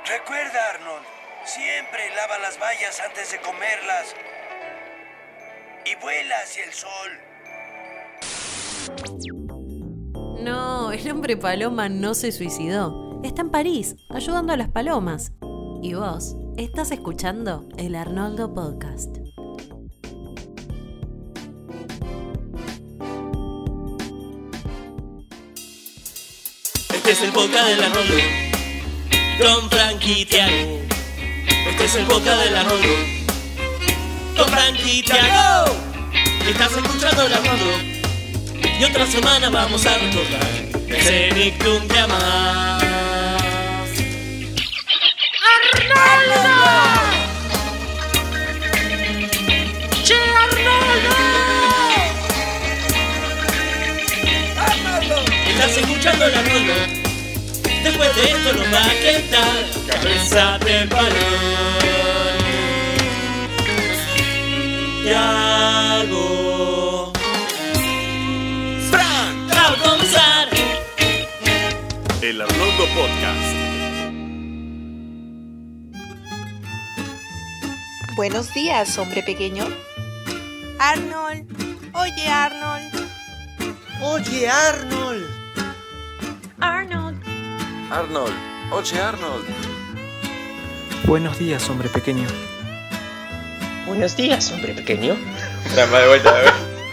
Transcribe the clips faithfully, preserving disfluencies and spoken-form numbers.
Recuerda, Arnold, siempre lava las bayas antes de comerlas. Y vuela hacia el sol. No, el hombre paloma no se suicidó. Está en París, ayudando a las palomas. Y vos, estás escuchando el Arnoldo Podcast. Este es el podcast del Arnoldo, con Frankie y Thiago. Este es el podcast del Arnoldo, con Frankie y Thiago. Estás escuchando el Arnoldo, y otra semana vamos a recordar ese Nick un día más. ¡Arnoldo! ¡Che, Arnoldo! ¡Arnoldo! Estás escuchando el Arnoldo. Después de esto nos va a quedar cabeza de balón. Thiago, Fran, va a comenzar el Arnoldo Podcast. Buenos días, hombre pequeño. Arnold, oye Arnold. Oye Arnold. Arnold. Arnold, oye Arnold. Buenos días, hombre pequeño. Buenos días, hombre pequeño. Trampa de vuelta, a ver.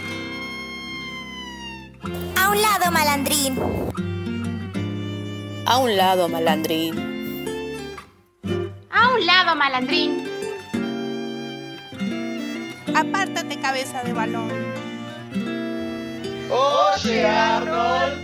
A un lado, malandrín. A un lado, malandrín. A un lado, malandrín. Apártate, cabeza de balón. Oye Arnold.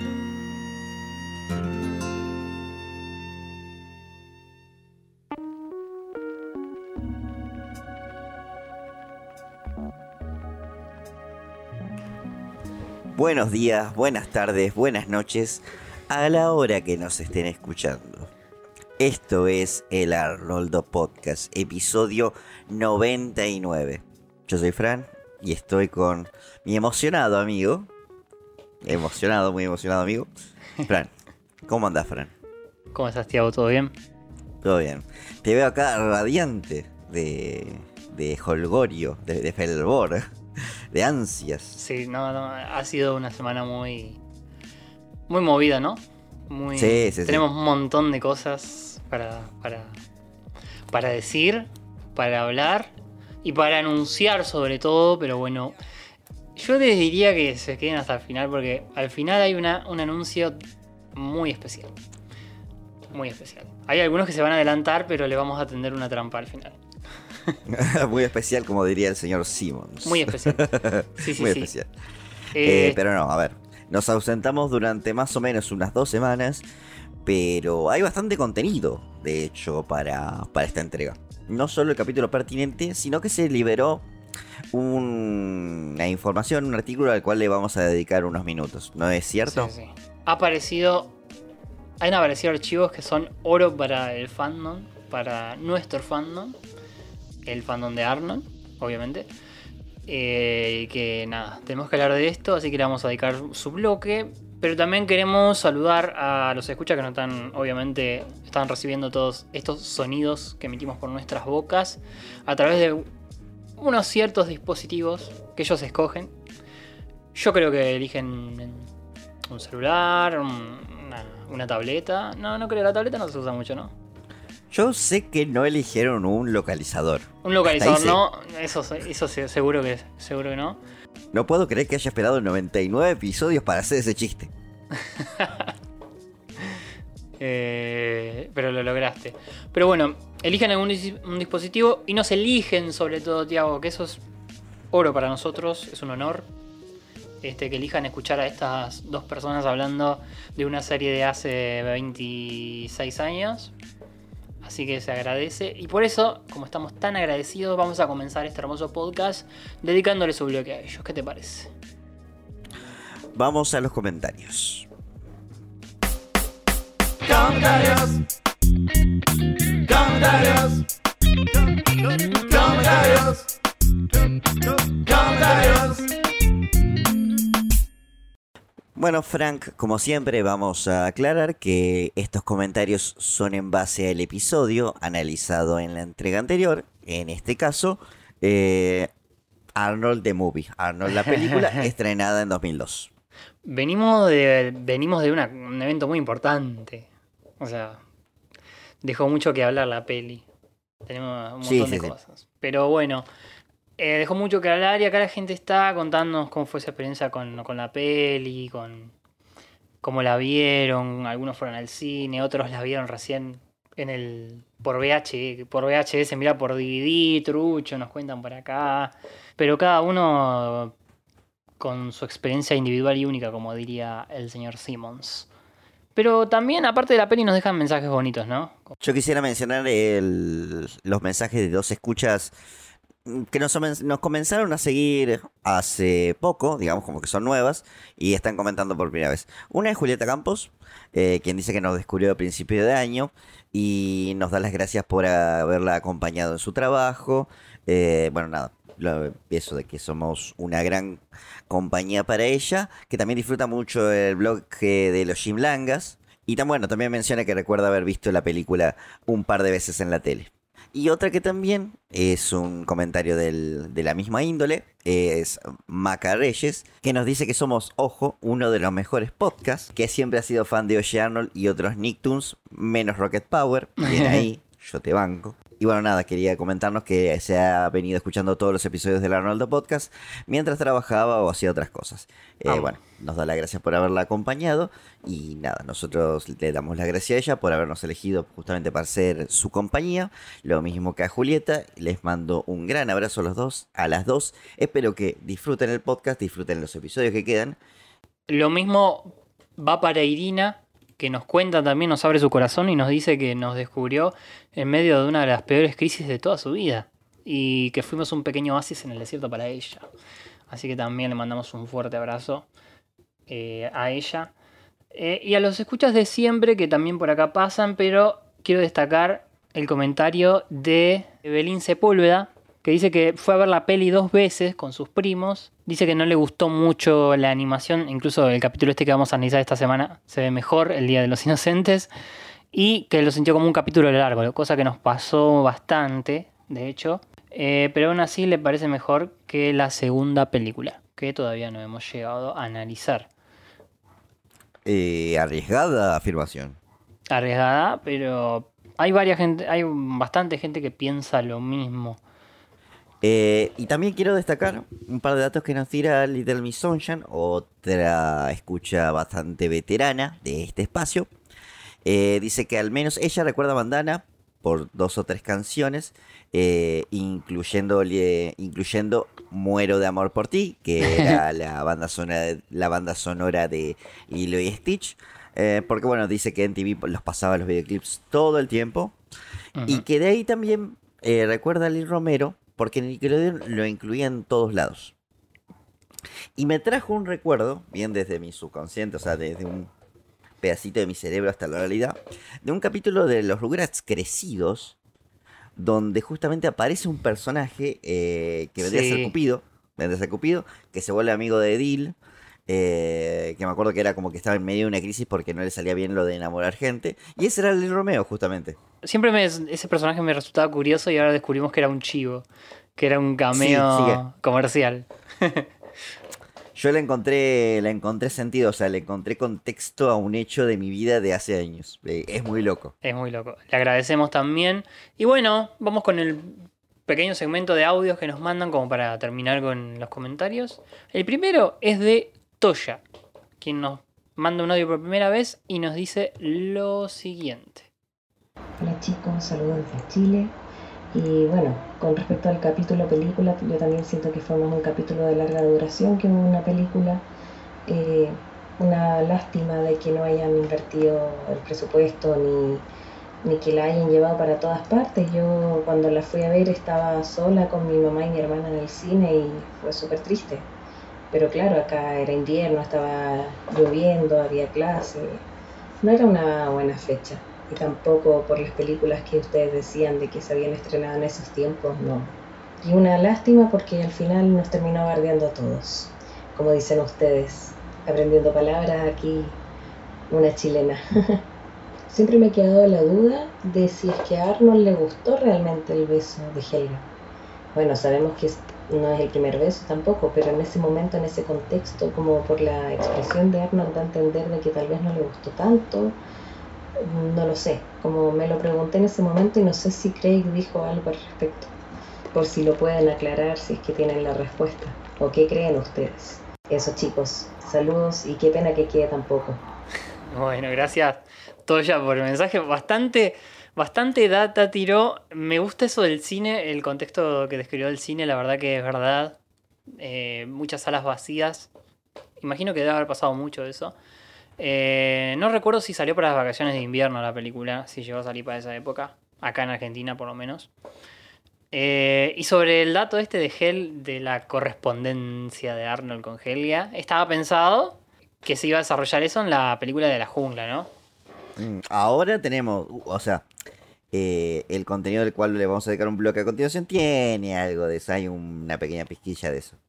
Buenos días, buenas tardes, buenas noches, a la hora que nos estén escuchando. Esto es el Arnoldo Podcast, episodio noventa y nueve. Yo soy Fran y estoy con mi emocionado amigo. Emocionado, muy emocionado amigo. Fran, ¿cómo andás, Fran? ¿Cómo estás, Thiago? ¿Todo bien? Todo bien. Te veo acá radiante de, de holgorio, de, de fervor, de ansias. Sí, no, no, ha sido una semana muy muy movida, ¿no? Muy, sí, sí, tenemos sí. un montón de cosas para, para, para decir, para hablar y para anunciar sobre todo, pero bueno, yo les diría que se queden hasta el final porque al final hay una, un anuncio muy especial. Muy especial. Hay algunos que se van a adelantar, pero le vamos a tender una trampa al final. Muy especial, como diría el señor Simmons. Muy especial. Sí, sí, Muy sí. especial. Eh, Eh, pero no, a ver. Nos ausentamos durante más o menos unas dos semanas. Pero hay bastante contenido, de hecho, para, para esta entrega. No solo el capítulo pertinente, sino que se liberó un, una información, un artículo al cual le vamos a dedicar unos minutos. ¿No es cierto? Sí, sí. Ha aparecido. Han aparecido archivos que son oro para el fandom, para nuestro fandom. El fandom de Arnold, obviamente. Eh, que nada, tenemos que hablar de esto, así que le vamos a dedicar su bloque. Pero también queremos saludar a los escuchas que nos están, obviamente, están recibiendo todos estos sonidos que emitimos por nuestras bocas a través de unos ciertos dispositivos que ellos escogen. Yo creo que eligen un celular, un, una, una tableta. No, no creo, la tableta no se usa mucho, ¿no? Yo sé que no eligieron un localizador. Un localizador, Ahí no, eso, eso seguro que seguro que no. No puedo creer que haya esperado noventa y nueve episodios para hacer ese chiste. eh, pero lo lograste. Pero bueno, eligen algún dis- un dispositivo y nos eligen sobre todo, Thiago, que eso es oro para nosotros, es un honor. Este, que elijan escuchar a estas dos personas hablando de una serie de hace veintiséis años. Así que se agradece. Y por eso, como estamos tan agradecidos, vamos a comenzar este hermoso podcast dedicándole su bloque a ellos. ¿Qué te parece? Vamos a los comentarios. Comentarios. Comentarios. Comentarios. Comentarios. Bueno, Frank, como siempre, vamos a aclarar que estos comentarios son en base al episodio analizado en la entrega anterior. En este caso, eh, Arnold the Movie, Arnold la película, estrenada en dos mil dos. Venimos de, venimos de una, un evento muy importante. O sea, dejó mucho que hablar la peli. Tenemos un montón Sí, de sí, sí. cosas. Pero bueno, eh, dejó mucho que hablar y acá la gente está contándonos cómo fue esa experiencia con, con la peli, con cómo la vieron. Algunos fueron al cine, otros la vieron recién en el por V H, por V H S, mira, por D V D, trucho, nos cuentan por acá. Pero cada uno con su experiencia individual y única, como diría el señor Simmons. Pero también, aparte de la peli, nos dejan mensajes bonitos, ¿no? Yo quisiera mencionar el- los mensajes de dos escuchas que nos, nos comenzaron a seguir hace poco, digamos como que son nuevas, y están comentando por primera vez. Una es Julieta Campos, eh, quien dice que nos descubrió a principio de año y nos da las gracias por haberla acompañado en su trabajo. Eh, bueno, nada, lo- eso de que somos una gran compañía para ella, que también disfruta mucho el blog eh, de los Gimlangas. Y tan bueno, también menciona que recuerda haber visto la película un par de veces en la tele. Y otra que también es un comentario del- de la misma índole, es Maca Reyes, que nos dice que somos, ojo, uno de los mejores podcasts, que siempre ha sido fan de Oye Arnold y otros Nicktoons, menos Rocket Power. Bien ahí, yo te banco. Y bueno, nada, quería comentarnos que se ha venido escuchando todos los episodios del Arnoldo Podcast mientras trabajaba o hacía otras cosas. Eh, Vamos. bueno, nos da las gracias por haberla acompañado y nada, nosotros le damos las gracias a ella por habernos elegido justamente para ser su compañía. Lo mismo que a Julieta, les mando un gran abrazo a los dos, a las dos. Espero que disfruten el podcast, disfruten los episodios que quedan. Lo mismo va para Irina, que nos cuenta también, nos abre su corazón y nos dice que nos descubrió en medio de una de las peores crisis de toda su vida y que fuimos un pequeño oasis en el desierto para ella. Así que también le mandamos un fuerte abrazo eh, a ella. Eh, y a los escuchas de siempre que también por acá pasan, pero quiero destacar el comentario de Evelyn Sepúlveda, que dice que fue a ver la peli dos veces con sus primos. Dice que no le gustó mucho la animación, incluso el capítulo este que vamos a analizar esta semana se ve mejor, el Día de los Inocentes, y que lo sintió como un capítulo largo, cosa que nos pasó bastante, de hecho, eh, pero aún así le parece mejor que la segunda película, que todavía no hemos llegado a analizar. Eh, arriesgada afirmación. Arriesgada, pero hay varias gente, hay bastante gente que piensa lo mismo. Eh, y también quiero destacar un par de datos que nos tira Little Miss Sunshine, otra escucha bastante veterana de este espacio. Eh, dice que al menos ella recuerda a Bandana por dos o tres canciones, eh, incluyendo, eh, incluyendo Muero de Amor por Ti, que era la banda sonora de, la banda sonora de Lilo y Stitch. Eh, porque bueno, dice que en T V los pasaba los videoclips todo el tiempo. Uh-huh. Y que de ahí también eh, recuerda a Lil Romero, porque Nickelodeon lo incluía en todos lados. Y me trajo un recuerdo, bien desde mi subconsciente, o sea, desde un pedacito de mi cerebro hasta la realidad, de un capítulo de los Rugrats crecidos, donde justamente aparece un personaje eh, que vendría sí. a ser Cupido, vendría a ser Cupido, que se vuelve amigo de Edil, eh, que me acuerdo que era como que estaba en medio de una crisis porque no le salía bien lo de enamorar gente, y ese era el Lil Romeo, justamente. Siempre me, ese personaje me resultaba curioso y ahora descubrimos que era un chivo, que era un cameo sí, comercial. Yo le encontré, le encontré sentido, o sea, le encontré contexto a un hecho de mi vida de hace años. Es muy loco. Es muy loco. Le agradecemos también. Y bueno, vamos con el pequeño segmento de audios que nos mandan como para terminar con los comentarios. El primero es de Toya, quien nos manda un audio por primera vez y nos dice lo siguiente. Hola chicos, saludos desde Chile. Y bueno, con respecto al capítulo película, yo también siento que fue más un capítulo de larga duración que una película. Eh, una lástima de que no hayan invertido el presupuesto ni, ni que la hayan llevado para todas partes. Yo cuando la fui a ver estaba sola con mi mamá y mi hermana en el cine y fue súper triste. Pero claro, acá era invierno, estaba lloviendo, había clase. No era una buena fecha. Y tampoco por las películas que ustedes decían de que se habían estrenado en esos tiempos, no. Y una lástima porque al final nos terminó bardeando a todos. Como dicen ustedes, aprendiendo palabras aquí, una chilena. Siempre me ha quedado la duda de si es que a Arnold le gustó realmente el beso de Helga. Bueno, sabemos que no es el primer beso tampoco, pero en ese momento, en ese contexto, como por la expresión de Arnold, da a entender de que tal vez no le gustó tanto. No lo sé, como me lo pregunté en ese momento y no sé si Craig dijo algo al respecto. Por si lo pueden aclarar, si es que tienen la respuesta. ¿O qué creen ustedes? Eso, chicos, saludos y qué pena que quede tan poco. Bueno, gracias Toya por el mensaje. Bastante, bastante data tiró. Me gusta eso del cine, el contexto que describió el cine, la verdad que es verdad. Eh, muchas salas vacías. Imagino que debe haber pasado mucho de eso. Eh, no recuerdo si salió para las vacaciones de invierno la película, si llegó a salir para esa época. Acá en Argentina, por lo menos. Eh, y sobre el dato este de Hel, de la correspondencia de Arnold con Helga, estaba pensado que se iba a desarrollar eso en la película de la jungla, ¿no? Ahora tenemos, o sea, eh, el contenido del cual le vamos a dedicar un bloque a continuación tiene algo de eso, hay una pequeña pizquilla de eso.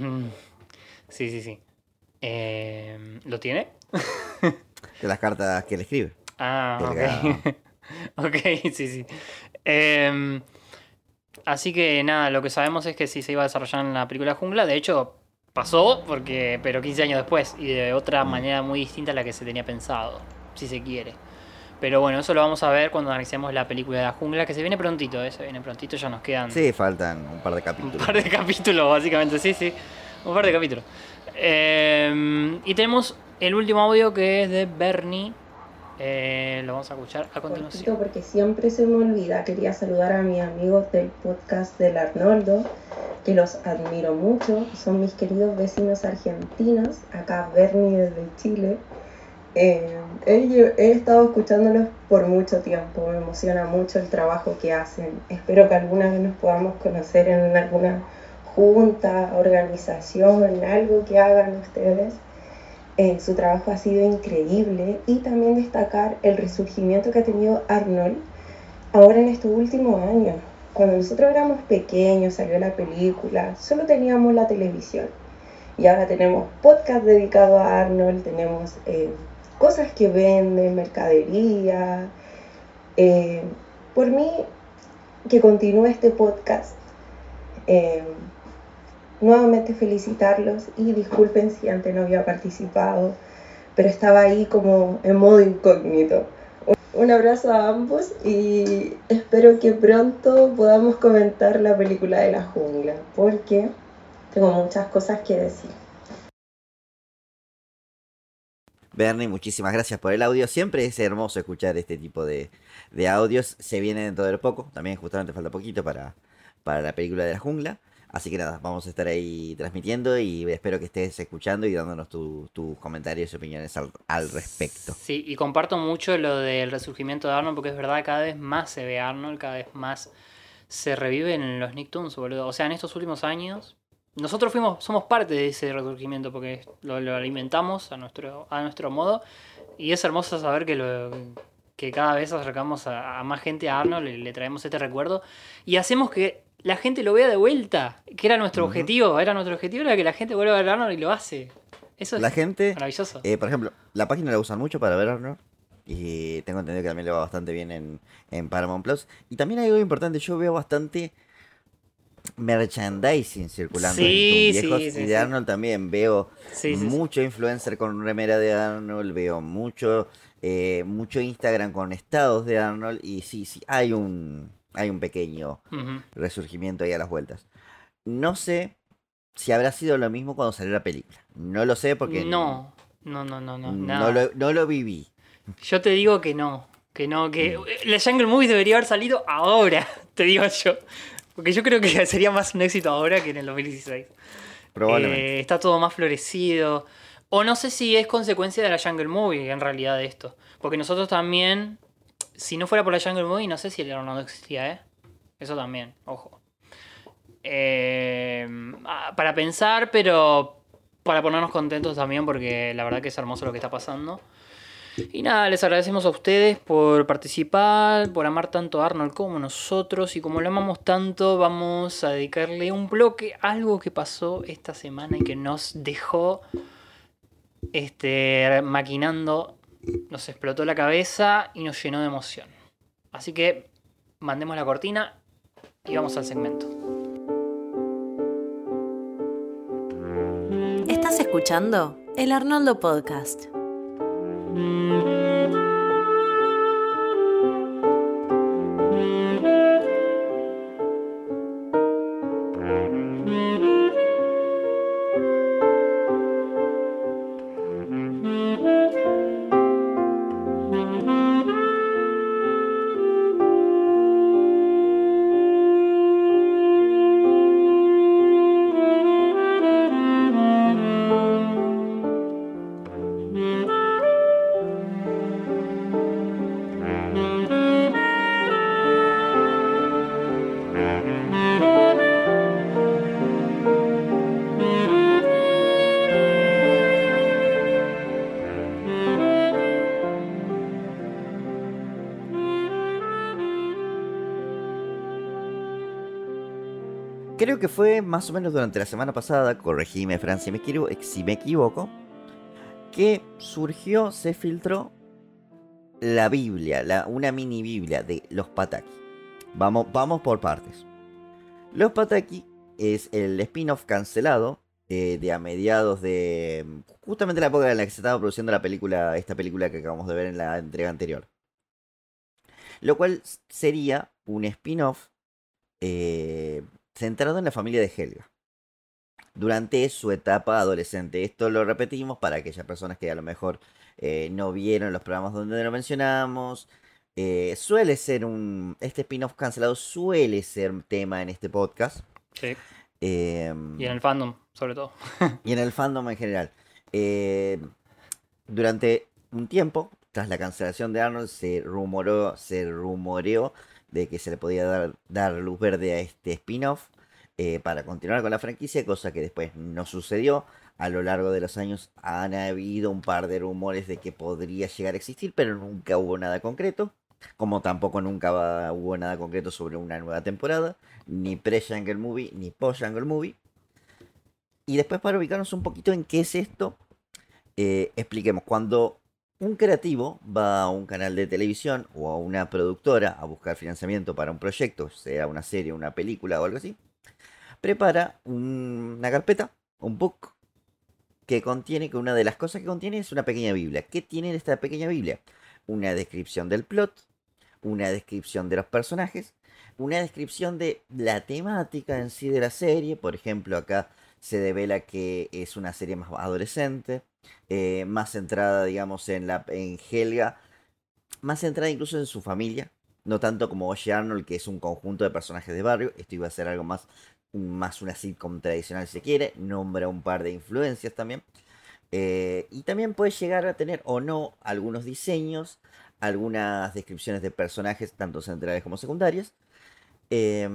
Sí, sí, sí. Eh, ¿Lo tiene? De las cartas que le escribe. Ah, Helga. ok. Ok, sí, sí. Eh, así que nada, lo que sabemos es que sí se iba a desarrollar en la película Jungla. De hecho, pasó, porque pero quince años después y de otra Mm. manera muy distinta a la que se tenía pensado, si se quiere. Pero bueno, eso lo vamos a ver cuando analicemos la película de la Jungla, que se viene prontito, ¿eh? Se viene prontito, ya nos quedan Sí, faltan un par de un capítulos. par de capítulos, básicamente, sí, sí. Un par de capítulos. Eh, y tenemos el último audio que es de Bernie. Eh, lo vamos a escuchar a continuación. Cortito, porque siempre se me olvida. Quería saludar a mis amigos del podcast del Arnoldo, que los admiro mucho. Son mis queridos vecinos argentinos. Acá Bernie desde Chile. Eh, he, he estado escuchándolos por mucho tiempo. Me emociona mucho el trabajo que hacen. Espero que alguna vez nos podamos conocer en alguna junta, organización, algo que hagan ustedes. Eh, su trabajo ha sido increíble, y también destacar el resurgimiento que ha tenido Arnold ahora en estos últimos años. Cuando nosotros éramos pequeños, salió la película, solo teníamos la televisión, y ahora tenemos podcast dedicado a Arnold, tenemos eh, cosas que venden, mercadería. Eh, por mí, que continúe este podcast. Eh, Nuevamente felicitarlos y disculpen si antes no había participado, pero estaba ahí como en modo incógnito. Un abrazo a ambos y espero que pronto podamos comentar la película de la jungla, porque tengo muchas cosas que decir. Bernie, muchísimas gracias por el audio. Siempre es hermoso escuchar este tipo de, de audios. Se viene dentro de poco. También justamente falta poquito para, para la película de la jungla. Así que nada, vamos a estar ahí transmitiendo y espero que estés escuchando y dándonos tus tu comentarios y opiniones al, al respecto. Sí, y comparto mucho lo del resurgimiento de Arnold, porque es verdad, cada vez más se ve Arnold, cada vez más se revive en los Nicktoons, boludo. O sea, en estos últimos años, nosotros fuimos, somos parte de ese resurgimiento, porque lo, lo alimentamos a nuestro, a nuestro modo, y es hermoso saber que lo... que cada vez acercamos a, a más gente a Arnold, le, le traemos este recuerdo, y hacemos que la gente lo vea de vuelta, que era nuestro uh-huh. objetivo, era nuestro objetivo, era que la gente vuelva a ver Arnold y lo hace. Eso es la gente, maravilloso. Eh, por ejemplo, la página la usan mucho para ver Arnold, y tengo entendido que también le va bastante bien en, en Paramount Plus. Y también hay algo importante, yo veo bastante merchandising circulando sí, en YouTube viejos, sí, sí, y de sí. Arnold también veo sí, sí, mucho sí. influencer con remera de Arnold, veo mucho, eh, mucho Instagram con estados de Arnold, y sí, sí, hay un... hay un pequeño uh-huh. resurgimiento ahí a las vueltas. No sé si habrá sido lo mismo cuando salió la película. No lo sé porque... No, no, no, no, no. No lo, no lo viví. Yo te digo que no. Que no, que... Mm. La Jungle Movie debería haber salido ahora, te digo yo. Porque yo creo que sería más un éxito ahora que en el dos mil dieciséis. Probablemente. Eh, está todo más florecido. O no sé si es consecuencia de la Jungle Movie, en realidad, de esto. Porque nosotros también... Si no fuera por la Jungle Movie, no sé si el Arnold existía, ¿eh? Eso también, ojo. Eh, para pensar, pero para ponernos contentos también, porque la verdad que es hermoso lo que está pasando. Y nada, les agradecemos a ustedes por participar, por amar tanto a Arnold como nosotros. Y como lo amamos tanto, vamos a dedicarle un bloque a algo que pasó esta semana y que nos dejó este, maquinando, nos explotó la cabeza y nos llenó de emoción. Así que mandemos la cortina y vamos al segmento. ¿Estás escuchando? El Arnoldo Podcast. Creo que fue más o menos durante la semana pasada, corregime Fran si me, equivo- si me equivoco, que surgió, se filtró la Biblia, la, una mini Biblia de los Pataki. Vamos, vamos por partes. Los Pataki es el spin-off cancelado eh, de a mediados de justamente la época en la que se estaba produciendo la película, esta película que acabamos de ver en la entrega anterior. Lo cual sería un spin-off eh, centrado en la familia de Helga durante su etapa adolescente. Esto lo repetimos para aquellas personas que a lo mejor eh, no vieron los programas donde lo mencionamos. Eh, suele ser un... Este spin-off cancelado suele ser tema en este podcast. Sí. Eh, y en el fandom, sobre todo. y en el fandom en general. Eh, durante un tiempo, tras la cancelación de Arnold, se rumoró, se rumoreó de que se le podía dar, dar luz verde a este spin-off eh, para continuar con la franquicia, cosa que después no sucedió. A lo largo de los años han habido un par de rumores de que podría llegar a existir, pero nunca hubo nada concreto. Como tampoco nunca va, hubo nada concreto sobre una nueva temporada, ni pre-Jungle Movie, ni post-Jungle Movie. Y después, para ubicarnos un poquito en qué es esto, eh, expliquemos. Cuando un creativo va a un canal de televisión o a una productora a buscar financiamiento para un proyecto, sea una serie, una película o algo así, prepara un, una carpeta, un book, que contiene, que una de las cosas que contiene es una pequeña Biblia. ¿Qué tiene en esta pequeña Biblia? Una descripción del plot, una descripción de los personajes, una descripción de la temática en sí de la serie. Por ejemplo, acá se devela que es una serie más adolescente, eh, más centrada, digamos, en, la, en Helga, más centrada incluso en su familia, no tanto como Oye Arnold, que es un conjunto de personajes de barrio. Esto iba a ser algo más, más una sitcom tradicional si se quiere, nombra un par de influencias también. Eh, y también puede llegar a tener o no algunos diseños, algunas descripciones de personajes, tanto centrales como secundarias. Eh,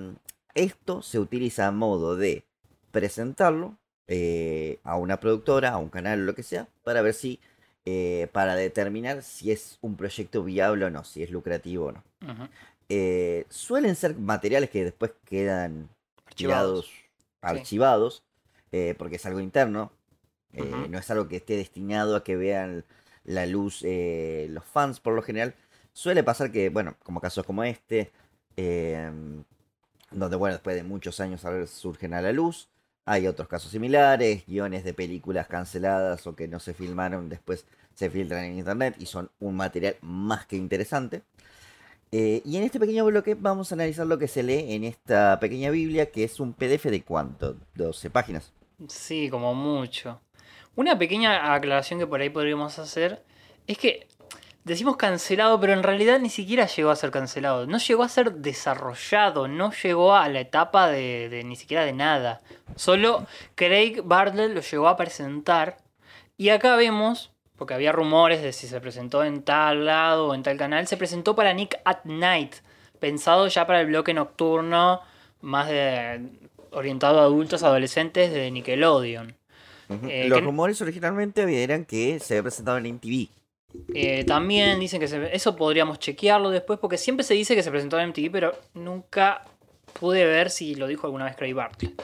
esto se utiliza a modo de presentarlo eh, a una productora, a un canal o lo que sea, para ver si, eh, para determinar si es un proyecto viable o no, si es lucrativo o no. Uh-huh. Eh, suelen ser materiales que después quedan Archivados. tirados, archivados, sí. eh, porque es algo interno. Eh, uh-huh. No es algo que esté destinado a que vean la luz eh, los fans por lo general. Suele pasar que, bueno, como casos como este, eh, donde, bueno, después de muchos años surgen a la luz. Hay otros casos similares, guiones de películas canceladas o que no se filmaron, después se filtran en internet y son un material más que interesante. Eh, y en este pequeño bloque vamos a analizar lo que se lee en esta pequeña Biblia, que es un P D F de ¿cuánto? doce páginas. Sí, como mucho. Una pequeña aclaración que por ahí podríamos hacer es que decimos cancelado, pero en realidad ni siquiera llegó a ser cancelado. No llegó a ser desarrollado, no llegó a la etapa de, de ni siquiera de nada. Solo Craig Bartlett lo llegó a presentar. Y acá vemos, porque había rumores de si se presentó en tal lado o en tal canal, se presentó para Nick at Night, pensado ya para el bloque nocturno, más de, orientado a adultos, adolescentes de Nickelodeon. Uh-huh. Eh, Los que, rumores originalmente eran que se había presentado en M T V. Eh, también dicen que se, eso podríamos chequearlo después, porque siempre se dice que se presentó en M T V, pero nunca pude ver si lo dijo alguna vez Craig Bartlett.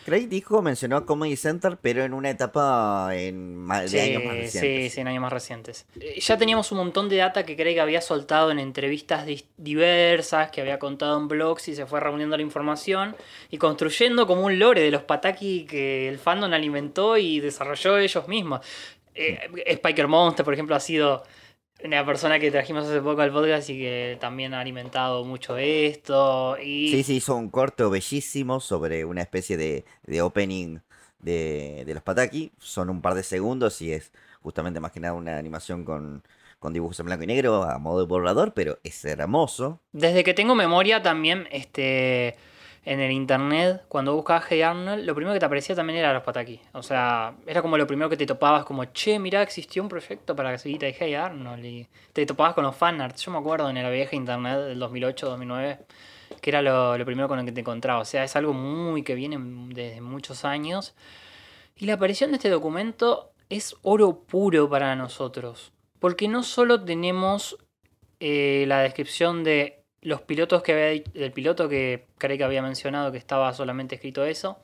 Craig dijo, mencionó Comedy Central, pero en una etapa en ma- de Sí, años más sí, recientes. sí, en años más recientes. Eh, Ya teníamos un montón de data que Craig había soltado en entrevistas dis- diversas, que había contado en blogs y se fue reuniendo la información y construyendo como un lore de los Pataki que el fandom alimentó y desarrolló ellos mismos. Eh, Spiker Monster, por ejemplo, ha sido una persona que trajimos hace poco al podcast y que también ha alimentado mucho esto. Y Sí, sí, hizo un corto bellísimo sobre una especie de, de opening de, de los Pataki. Son un par de segundos y es justamente más que nada una animación con, con dibujos en blanco y negro a modo de borrador, pero es hermoso. desde que tengo memoria también, este, en el internet, cuando buscabas Hey Arnold, lo primero que te aparecía también era los Pataki. O sea, era como lo primero que te topabas, como, che, mirá, existió un proyecto para seguir de Hey Arnold. Y te topabas con los fanarts. Yo me acuerdo en la vieja internet del dos mil ocho, dos mil nueve, que era lo, lo primero con lo que te encontraba. O sea, es algo muy que viene desde muchos años. Y la aparición de este documento es oro puro para nosotros. Porque no solo tenemos eh, la descripción de los pilotos que había di- del piloto que Craig había mencionado que estaba solamente escrito eso,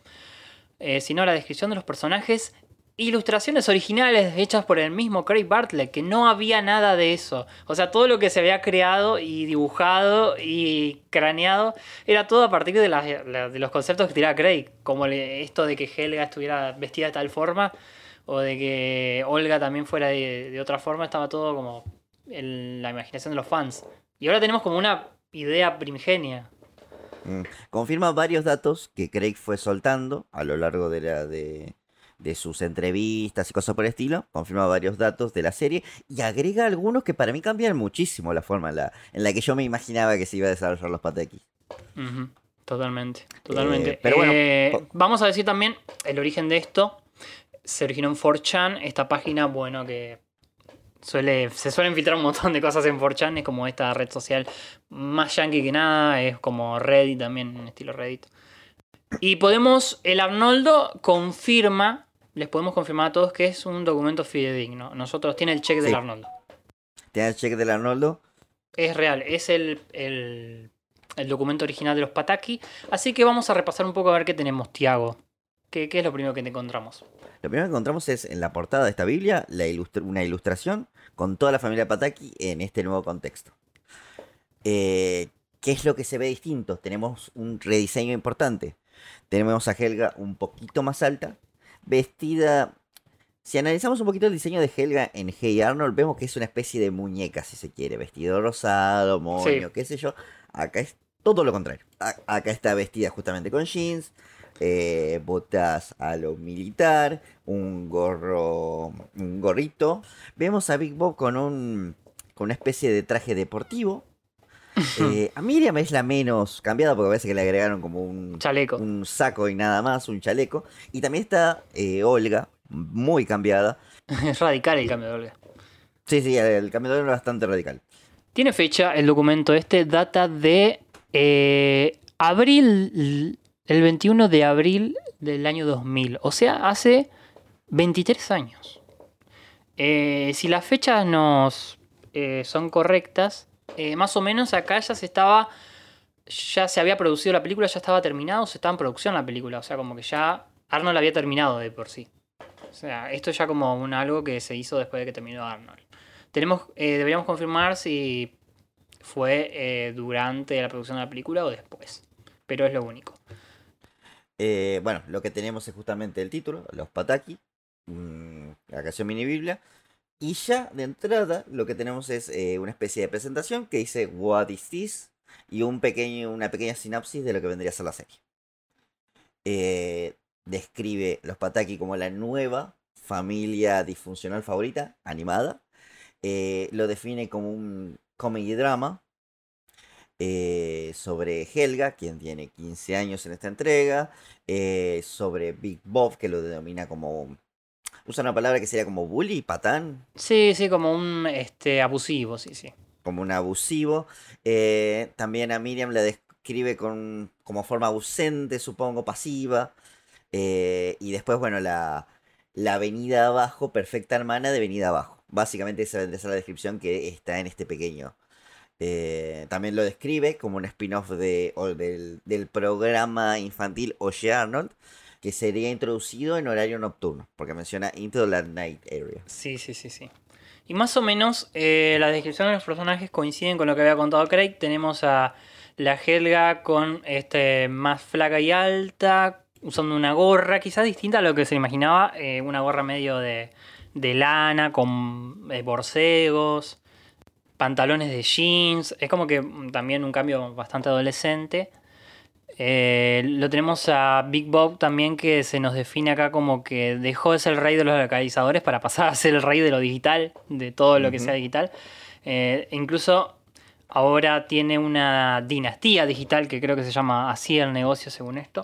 eh, sino la descripción de los personajes, ilustraciones originales hechas por el mismo Craig Bartlett, que no había nada de eso. O sea, todo lo que se había creado y dibujado y craneado era todo a partir de, las- la- de los conceptos que tiraba Craig, como le- esto de que Helga estuviera vestida de tal forma o de que Olga también fuera de, de otra forma, estaba todo como en la imaginación de los fans. Y ahora tenemos como una idea primigenia. Mm, Confirma varios datos que Craig fue soltando a lo largo de, la, de, de sus entrevistas y cosas por el estilo. Confirma varios datos de la serie y agrega algunos que para mí cambian muchísimo la forma en la, en la que yo me imaginaba que se iba a desarrollar los Pataki. Ujú, Totalmente, totalmente. Eh, pero bueno, Eh, po- vamos a decir también el origen de esto. Se originó en cuatro chan, esta página, bueno, que suele, se suelen filtrar un montón de cosas en cuatro chan, es como esta red social más yankee que nada, es como Reddit también, en estilo Reddit. Y podemos, el Arnoldo confirma, les podemos confirmar a todos que es un documento fidedigno. Nosotros, tiene el check del Sí. Arnoldo. Tiene el check del Arnoldo. Es real, es el, el, el documento original de los Pataki. Así que vamos a repasar un poco a ver qué tenemos, Tiago. ¿Qué, qué es lo primero que te encontramos? Lo primero que encontramos es en la portada de esta Biblia la ilustra- una ilustración con toda la familia Pataki en este nuevo contexto. Eh, ¿Qué es lo que se ve distinto? Tenemos un rediseño importante. Tenemos a Helga un poquito más alta, vestida... Si analizamos un poquito el diseño de Helga en Hey Arnold, vemos que es una especie de muñeca, si se quiere. Vestido rosado, moño, Sí. qué sé yo. Acá es todo lo contrario. A- acá está vestida justamente con jeans, eh, botas a lo militar, un gorro, un gorrito. Vemos a Big Bob con un con una especie de traje deportivo. Eh, a Miriam es la menos cambiada porque parece que le agregaron como un Chaleco. un saco y nada más, un chaleco. Y también está eh, Olga, muy cambiada. Es radical el cambio de Olga. Sí, sí, el cambio de Olga es bastante radical. Tiene fecha el documento este, data de eh, abril, el veintiuno de abril del año dos mil. O sea, hace veintitrés años. Eh, si las fechas nos eh, son correctas, eh, más o menos acá ya se estaba, ya se había producido la película, ya estaba terminado, se estaba en producción la película. O sea, como que ya Arnold había terminado de por sí. O sea, esto ya como un algo que se hizo después de que terminó Arnold. Tenemos, eh, deberíamos confirmar si fue eh, durante la producción de la película o después. Pero es lo único. Eh, bueno, lo que tenemos es justamente el título, Los Pataki, mm, la canción mini Biblia. Y ya de entrada lo que tenemos es eh, una especie de presentación que dice What is this? Y un pequeño, una pequeña sinopsis de lo que vendría a ser la serie. Eh, describe los Pataki como la nueva familia disfuncional favorita, animada. Eh, lo define como un comedy drama eh, sobre Helga, quien tiene quince años en esta entrega. Eh, sobre Big Bob, que lo denomina como... Usa una palabra que sería como bully, patán. Sí, sí, como un este, abusivo, sí, sí. Como un abusivo. Eh, también a Miriam la describe con, como forma ausente, supongo, pasiva. Eh, y después, bueno, la, la venida abajo, perfecta hermana de venida abajo. Básicamente esa es la descripción que está en este pequeño. Eh, también lo describe como un spin-off de, o del, del programa infantil Oye Arnold. que sería introducido en horario nocturno, porque menciona Into the Night Area. Sí, sí, sí, sí. Y más o menos eh, las descripciones de los personajes coinciden con lo que había contado Craig. Tenemos a la Helga con este más flaca y alta, usando una gorra, quizás distinta a lo que se imaginaba, eh, una gorra medio de, de lana, con eh, borcegos, pantalones de jeans. Es como que también un cambio bastante adolescente. Eh, lo tenemos a Big Bob también, que se nos define acá como que dejó de ser el rey de los localizadores para pasar a ser el rey de lo digital, de todo lo uh-huh. que sea digital. Eh, incluso ahora tiene una dinastía digital que creo que se llama así el negocio según esto.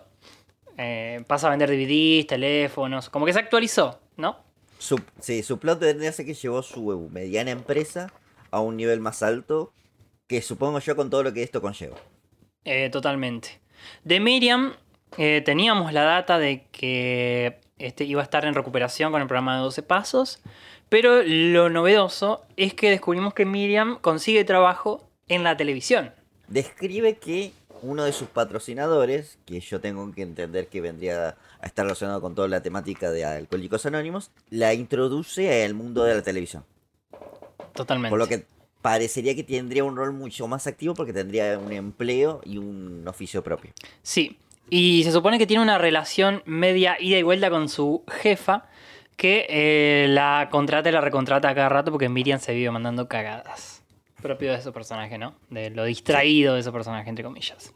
Eh, pasa a vender D V Ds, teléfonos, como que se actualizó, ¿no? Su, sí, su plot vendría a ser que llevó su mediana empresa a un nivel más alto, que supongo yo con todo lo que esto conlleva. Eh, totalmente. De Miriam eh, teníamos la data de que este, iba a estar en recuperación con el programa de doce pasos, pero lo novedoso es que descubrimos que Miriam consigue trabajo en la televisión. Describe que uno de sus patrocinadores, que yo tengo que entender que vendría a estar relacionado con toda la temática de Alcohólicos Anónimos, la introduce al mundo de la televisión. Totalmente. Por lo que parecería que tendría un rol mucho más activo porque tendría un empleo y un oficio propio. Sí, y se supone que tiene una relación media ida y vuelta con su jefa, que eh, la contrata y la recontrata a cada rato porque Miriam se vive mandando cagadas. Propio de ese personaje, ¿no? De lo distraído de ese personaje, entre comillas.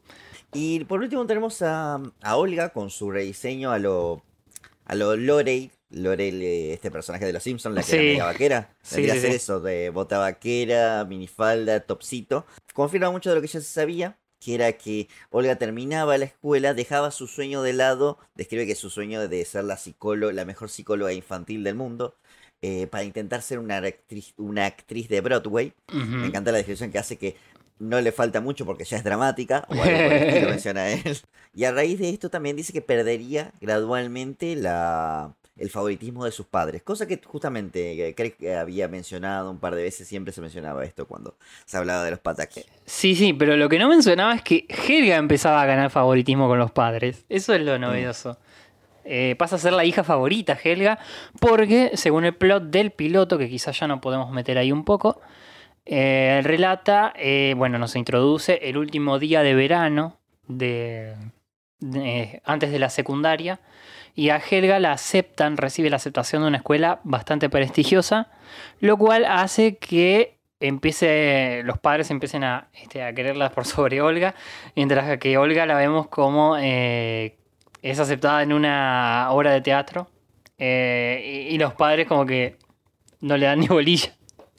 Y por último tenemos a, a Olga con su rediseño a lo, a lo Lorelai. Lorelai, este personaje de los Simpsons, la que sí. era media vaquera. Tendría sí, sí, que ser sí. eso, de bota vaquera, minifalda, topsito. Confirma mucho de lo que ya se sabía, que era que Olga terminaba la escuela, dejaba su sueño de lado, describe que su sueño de ser la psicóloga, la mejor psicóloga infantil del mundo, eh, para intentar ser una actriz, una actriz de Broadway. Uh-huh. Me encanta la descripción que hace, que no le falta mucho porque ya es dramática, o algo por el estilo menciona él. Y a raíz de esto también dice que perdería gradualmente la... el favoritismo de sus padres, cosa que justamente Craig había mencionado un par de veces, siempre se mencionaba esto cuando se hablaba de los Pataki. Sí, sí, pero lo que no mencionaba es que Helga empezaba a ganar favoritismo con los padres, eso es lo novedoso. Mm. Eh, pasa a ser la hija favorita Helga, porque según el plot del piloto, que quizás ya no podemos meter ahí un poco, eh, relata, eh, bueno, nos introduce el último día de verano de, de, antes de la secundaria. Y a Helga la aceptan, recibe la aceptación de una escuela bastante prestigiosa, lo cual hace que empiece, los padres empiecen a, este, a quererla por sobre Olga, mientras que Olga la vemos como eh, es aceptada en una obra de teatro, eh, y, y los padres como que no le dan ni bolilla.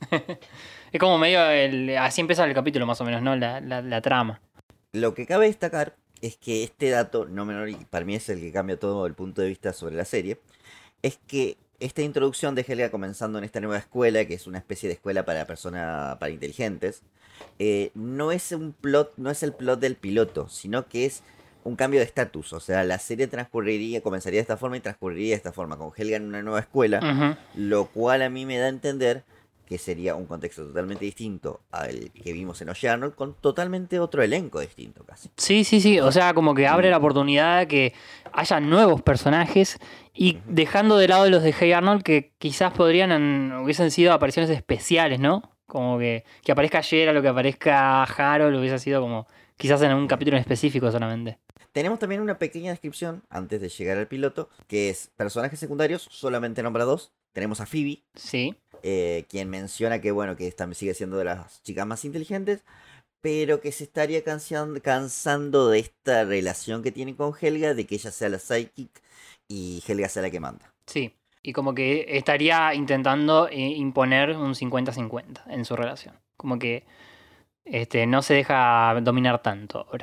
Es como medio, el, así empieza el capítulo más o menos, ¿no? La, la, la trama. Lo que cabe destacar es que este dato, no menor, y para mí es el que cambia todo el punto de vista sobre la serie, es que esta introducción de Helga comenzando en esta nueva escuela, que es una especie de escuela para personas, para inteligentes, eh, no es un plot, no es el plot del piloto, sino que es un cambio de estatus. O sea, la serie transcurriría, comenzaría de esta forma y transcurriría de esta forma, con Helga en una nueva escuela, uh-huh. lo cual a mí me da a entender que sería un contexto totalmente distinto al que vimos en Oye Arnold, con totalmente otro elenco distinto casi. Sí, sí, sí, o sea, como que abre la oportunidad de que haya nuevos personajes y uh-huh. dejando de lado los de Hey Arnold, que quizás podrían, hubiesen sido apariciones especiales, ¿no? Como que, que aparezca Gerald o que aparezca Harold, hubiese sido como quizás en un capítulo en específico solamente. Tenemos también una pequeña descripción antes de llegar al piloto, que es personajes secundarios, solamente nombra dos. Tenemos a Phoebe. Sí. Eh, quien menciona que bueno, que esta sigue siendo de las chicas más inteligentes, pero que se estaría cansando, cansando de esta relación que tiene con Helga, de que ella sea la sidekick y Helga sea la que manda. Sí, y como que estaría intentando eh, imponer un cincuenta cincuenta en su relación. Como que este, no se deja dominar tanto ahora.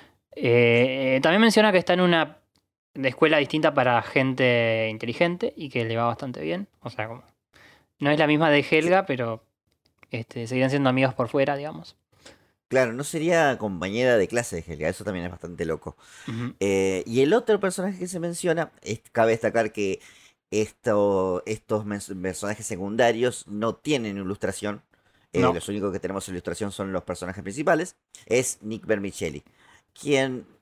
Eh, también menciona que está en una escuela distinta para gente inteligente y que le va bastante bien. O sea, como no es la misma de Helga, pero este, seguirán siendo amigos por fuera, digamos. Claro, no sería compañera de clase de Helga, eso también es bastante loco. Uh-huh. Eh, y el otro personaje que se menciona, es, cabe destacar que esto, estos personajes secundarios no tienen ilustración. Eh, no. Los únicos que tenemos ilustración son los personajes principales. Es Nick Vermicelli, quien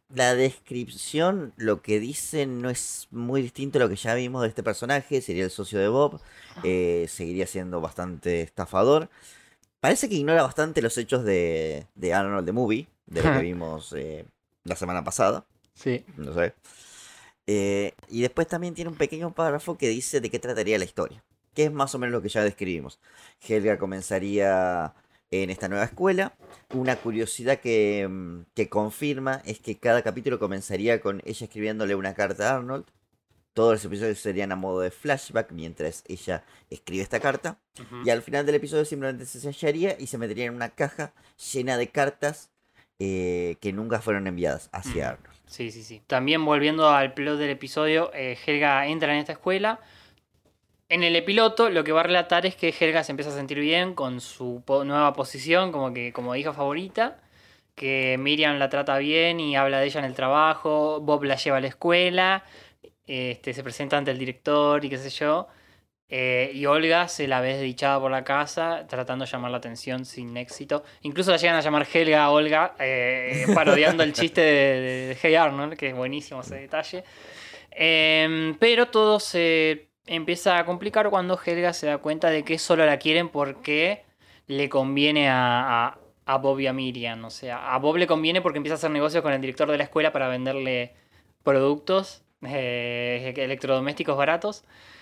la descripción, lo que dicen no es muy distinto a lo que ya vimos de este personaje. Sería el socio de Bob. Eh, seguiría siendo bastante estafador. Parece que ignora bastante los hechos de, de Arnold the Movie, de lo que vimos eh, la semana pasada. Sí. No sé. Eh, y después también tiene un pequeño párrafo que dice de qué trataría la historia, que es más o menos lo que ya describimos. Helga comenzaría en esta nueva escuela. Una curiosidad que, que confirma es que cada capítulo comenzaría con ella escribiéndole una carta a Arnold. Todos los episodios serían a modo de flashback mientras ella escribe esta carta. Uh-huh. Y al final del episodio simplemente se sellaría y se metería en una caja llena de cartas eh, que nunca fueron enviadas hacia uh-huh. Arnold. Sí, sí, sí. También volviendo al plot del episodio, eh, Helga entra en esta escuela. En el piloto lo que va a relatar es que Helga se empieza a sentir bien con su po- nueva posición como, que, como hija favorita. Que Miriam la trata bien y habla de ella en el trabajo. Bob la lleva a la escuela. Este, se presenta ante el director y qué sé yo. Eh, y Olga se la ve desdichada por la casa, tratando de llamar la atención sin éxito. Incluso la llegan a llamar Helga a Olga, eh, parodiando el chiste de, de, de Hey Arnold, que es buenísimo ese detalle. Eh, pero todo se empieza a complicar cuando Helga se da cuenta de que solo la quieren porque le conviene a, a, a Bob y a Miriam. O sea, a Bob le conviene porque empieza a hacer negocios con el director de la escuela para venderle productos eh, electrodomésticos baratos.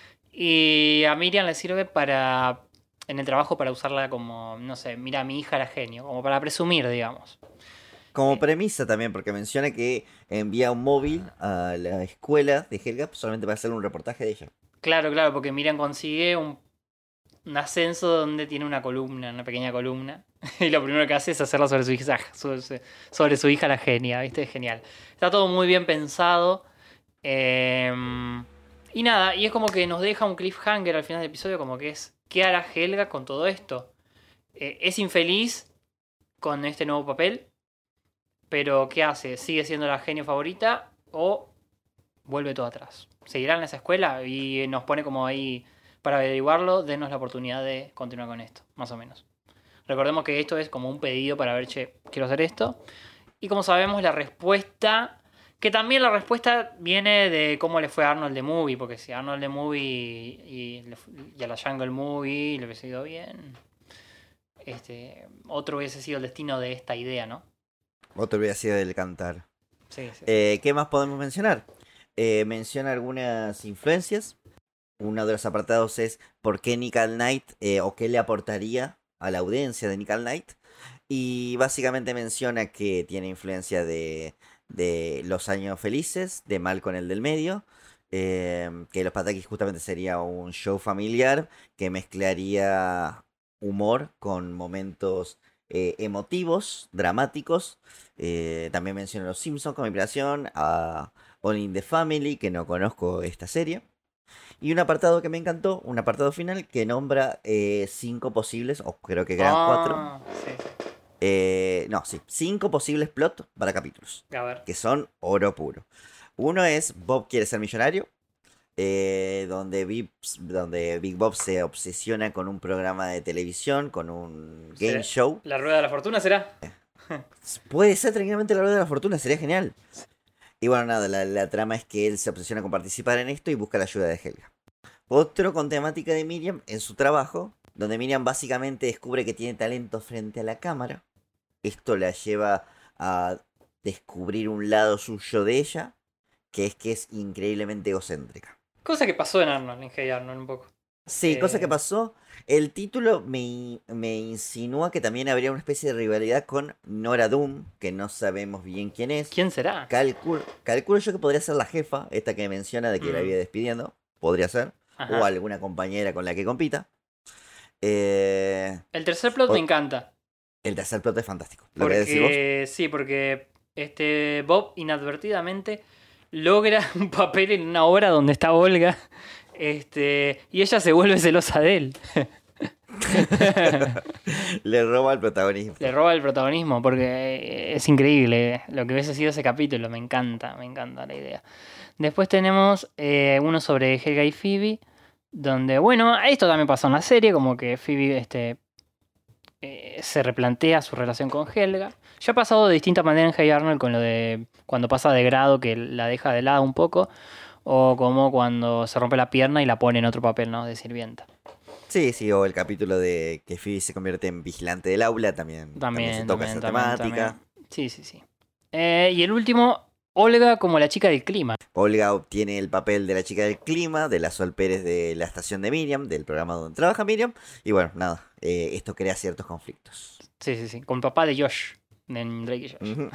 Y a Miriam le sirve para en el trabajo para usarla como, no sé, mira, mi hija era genio, como para presumir, digamos. Como premisa también, porque menciona que envía un móvil a la escuela de Helga solamente para hacer un reportaje de ella. Claro, claro, porque Miriam consigue un, un ascenso donde tiene una columna, una pequeña columna. Y lo primero que hace es hacerla sobre su hija, sobre, sobre su hija la genia, ¿viste? Es genial. Está todo muy bien pensado. Eh... Y nada, y es como que nos deja un cliffhanger al final del episodio, como que es, ¿qué hará Helga con todo esto? Eh, es infeliz con este nuevo papel, pero ¿qué hace? ¿Sigue siendo la genio favorita o vuelve todo atrás? ¿Seguirá en esa escuela? Y nos pone como ahí, para averiguarlo, denos la oportunidad de continuar con esto, más o menos. Recordemos que esto es como un pedido para ver, che, quiero hacer esto. Y como sabemos, la respuesta... Que también la respuesta viene de cómo le fue a Arnold the Movie, porque si Arnold the Movie y, y, y a la Jungle Movie le hubiese ido bien, este, otro hubiese sido el destino de esta idea, ¿no? Otro hubiese sido el cantar. Sí, sí, eh, sí. ¿Qué más podemos mencionar? Eh, menciona algunas influencias. Uno de los apartados es ¿por qué Nick at Night? Eh, o qué le aportaría a la audiencia de Nick at Night. Y básicamente menciona que tiene influencia de... de Los Años Felices, de Malcolm el del medio, eh, que Los Patakis justamente sería un show familiar que mezclaría humor con momentos eh, emotivos, dramáticos. Eh, también menciono Los Simpsons como inspiración, a All in the Family, que no conozco esta serie. Y un apartado que me encantó, un apartado final que nombra eh, cinco posibles, o creo que eran Ah, cuatro. sí. Eh, no, sí, cinco posibles plots para capítulos. A ver. Que son oro puro. Uno es Bob quiere ser millonario. Eh, donde, Big, donde Big Bob se obsesiona con un programa de televisión, con un game ¿Será show. ¿La Rueda de la Fortuna será? Puede ser tranquilamente la Rueda de la Fortuna, sería genial. Y bueno, nada, la, la trama es que él se obsesiona con participar en esto y busca la ayuda de Helga. Otro con temática de Miriam en su trabajo, donde Miriam básicamente descubre que tiene talento frente a la cámara. Esto la lleva a descubrir un lado suyo de ella, que es que es increíblemente egocéntrica. Cosa que pasó en Arnold, en Hey Arnold un poco. Sí, Eh, cosa que pasó. El título me, me insinúa que también habría una especie de rivalidad con Nora Doom, que no sabemos bien quién es. ¿Quién será? Calculo, calculo yo que podría ser la jefa, esta que menciona de que Mm. la iba despidiendo. Podría ser. Ajá. O alguna compañera con la que compita. Eh, El tercer plot o- me encanta. el tercer plot es fantástico. ¿Lo que decís vos? Porque, sí, porque este Bob inadvertidamente logra un papel en una obra donde está Olga. Este, y ella se vuelve celosa de él. Le roba el protagonismo. Le roba el protagonismo porque es increíble lo que hubiese sido ese capítulo. Me encanta, me encanta la idea. Después tenemos eh, uno sobre Helga y Phoebe, donde, bueno, esto también pasó en la serie, como que Phoebe este, eh, se replantea su relación con Helga. Ya ha pasado de distinta manera en Hey Arnold, con lo de cuando pasa de grado que la deja de lado un poco, o como cuando se rompe la pierna y la pone en otro papel, ¿no? De sirvienta. Sí, sí, o el capítulo de que Phoebe se convierte en vigilante del aula, también, también, también se toca también, esa también, temática. También. Sí, sí, sí. Eh, y el último, Olga como la chica del clima. Olga obtiene el papel de la chica del clima, de la Sol Pérez de la estación de Miriam, del programa donde trabaja Miriam. Y bueno, nada, eh, esto crea ciertos conflictos. Sí, sí, sí. Con el papá de Josh, en Drake y Josh. Uh-huh.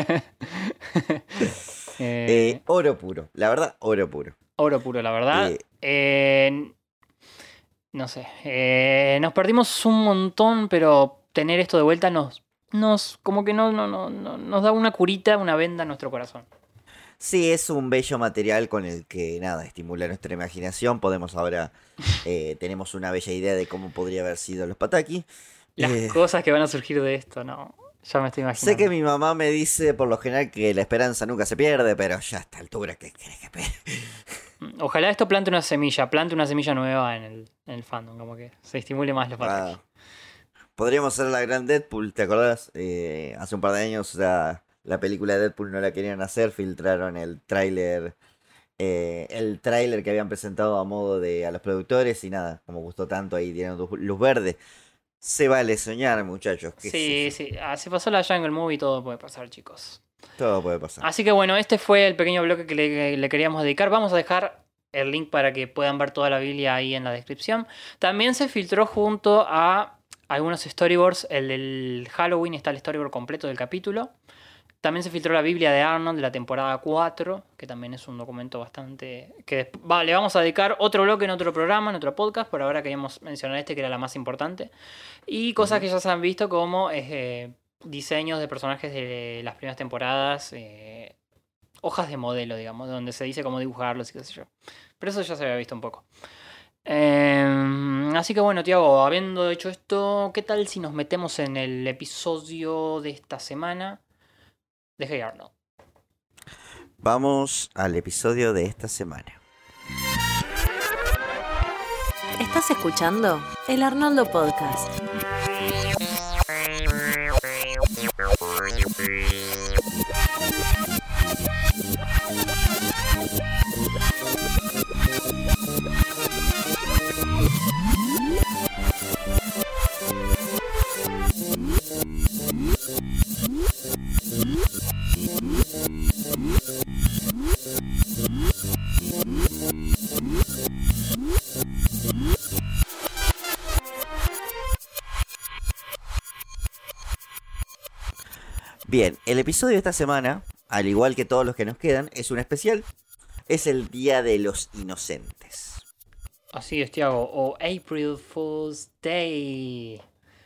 eh, eh, oro puro, la verdad, oro puro. Oro puro, la verdad. Eh, eh, no sé, eh, nos perdimos un montón, pero tener esto de vuelta nos... Nos, como que no, no, no, no, nos da una curita, una venda a nuestro corazón. Sí, es un bello material con el que, nada, estimula nuestra imaginación. Podemos ahora, eh, tenemos una bella idea de cómo podría haber sido los Pataki. Las eh, cosas que van a surgir de esto, no, ya me estoy imaginando. Sé que mi mamá me dice por lo general que la esperanza nunca se pierde, pero ya a esta altura, ¿qué querés que pierda? Ojalá esto plante una semilla, plante una semilla nueva en el, en el fandom, como que se estimule más los Pataki. Wow. Podríamos ser la gran Deadpool, ¿te acordás? Eh, hace un par de años la, la película de Deadpool no la querían hacer, filtraron el tráiler eh, el tráiler que habían presentado a modo de a los productores y nada, como gustó tanto ahí dieron luz verde. Se vale soñar, muchachos. Sí, sí, así pasó la Jungle Movie, todo puede pasar, chicos. Todo puede pasar. Así que bueno, este fue el pequeño bloque que le, que le queríamos dedicar. Vamos a dejar el link para que puedan ver toda la Biblia ahí en la descripción. También se filtró junto a algunos storyboards, el del Halloween está el storyboard completo del capítulo. También se filtró la Biblia de Arnold de la temporada cuatro, que también es un documento bastante... que va, le vamos a dedicar otro bloque en otro programa, en otro podcast. Por ahora queríamos mencionar este, que era la más importante. Y cosas uh-huh. que ya se han visto como eh, diseños de personajes de las primeras temporadas, eh, hojas de modelo, digamos, donde se dice cómo dibujarlos y qué sé yo. Pero eso ya se había visto un poco. Eh, así que bueno, Tiago, habiendo hecho esto, ¿qué tal si nos metemos en el episodio de esta semana de Hey Arnold? Vamos al episodio de esta semana. ¿Estás escuchando? El Arnoldo Podcast. Bien, el episodio de esta semana, al igual que todos los que nos quedan, es un especial. Es el Día de los Inocentes. Así es, Tiago. O April Fool's Day.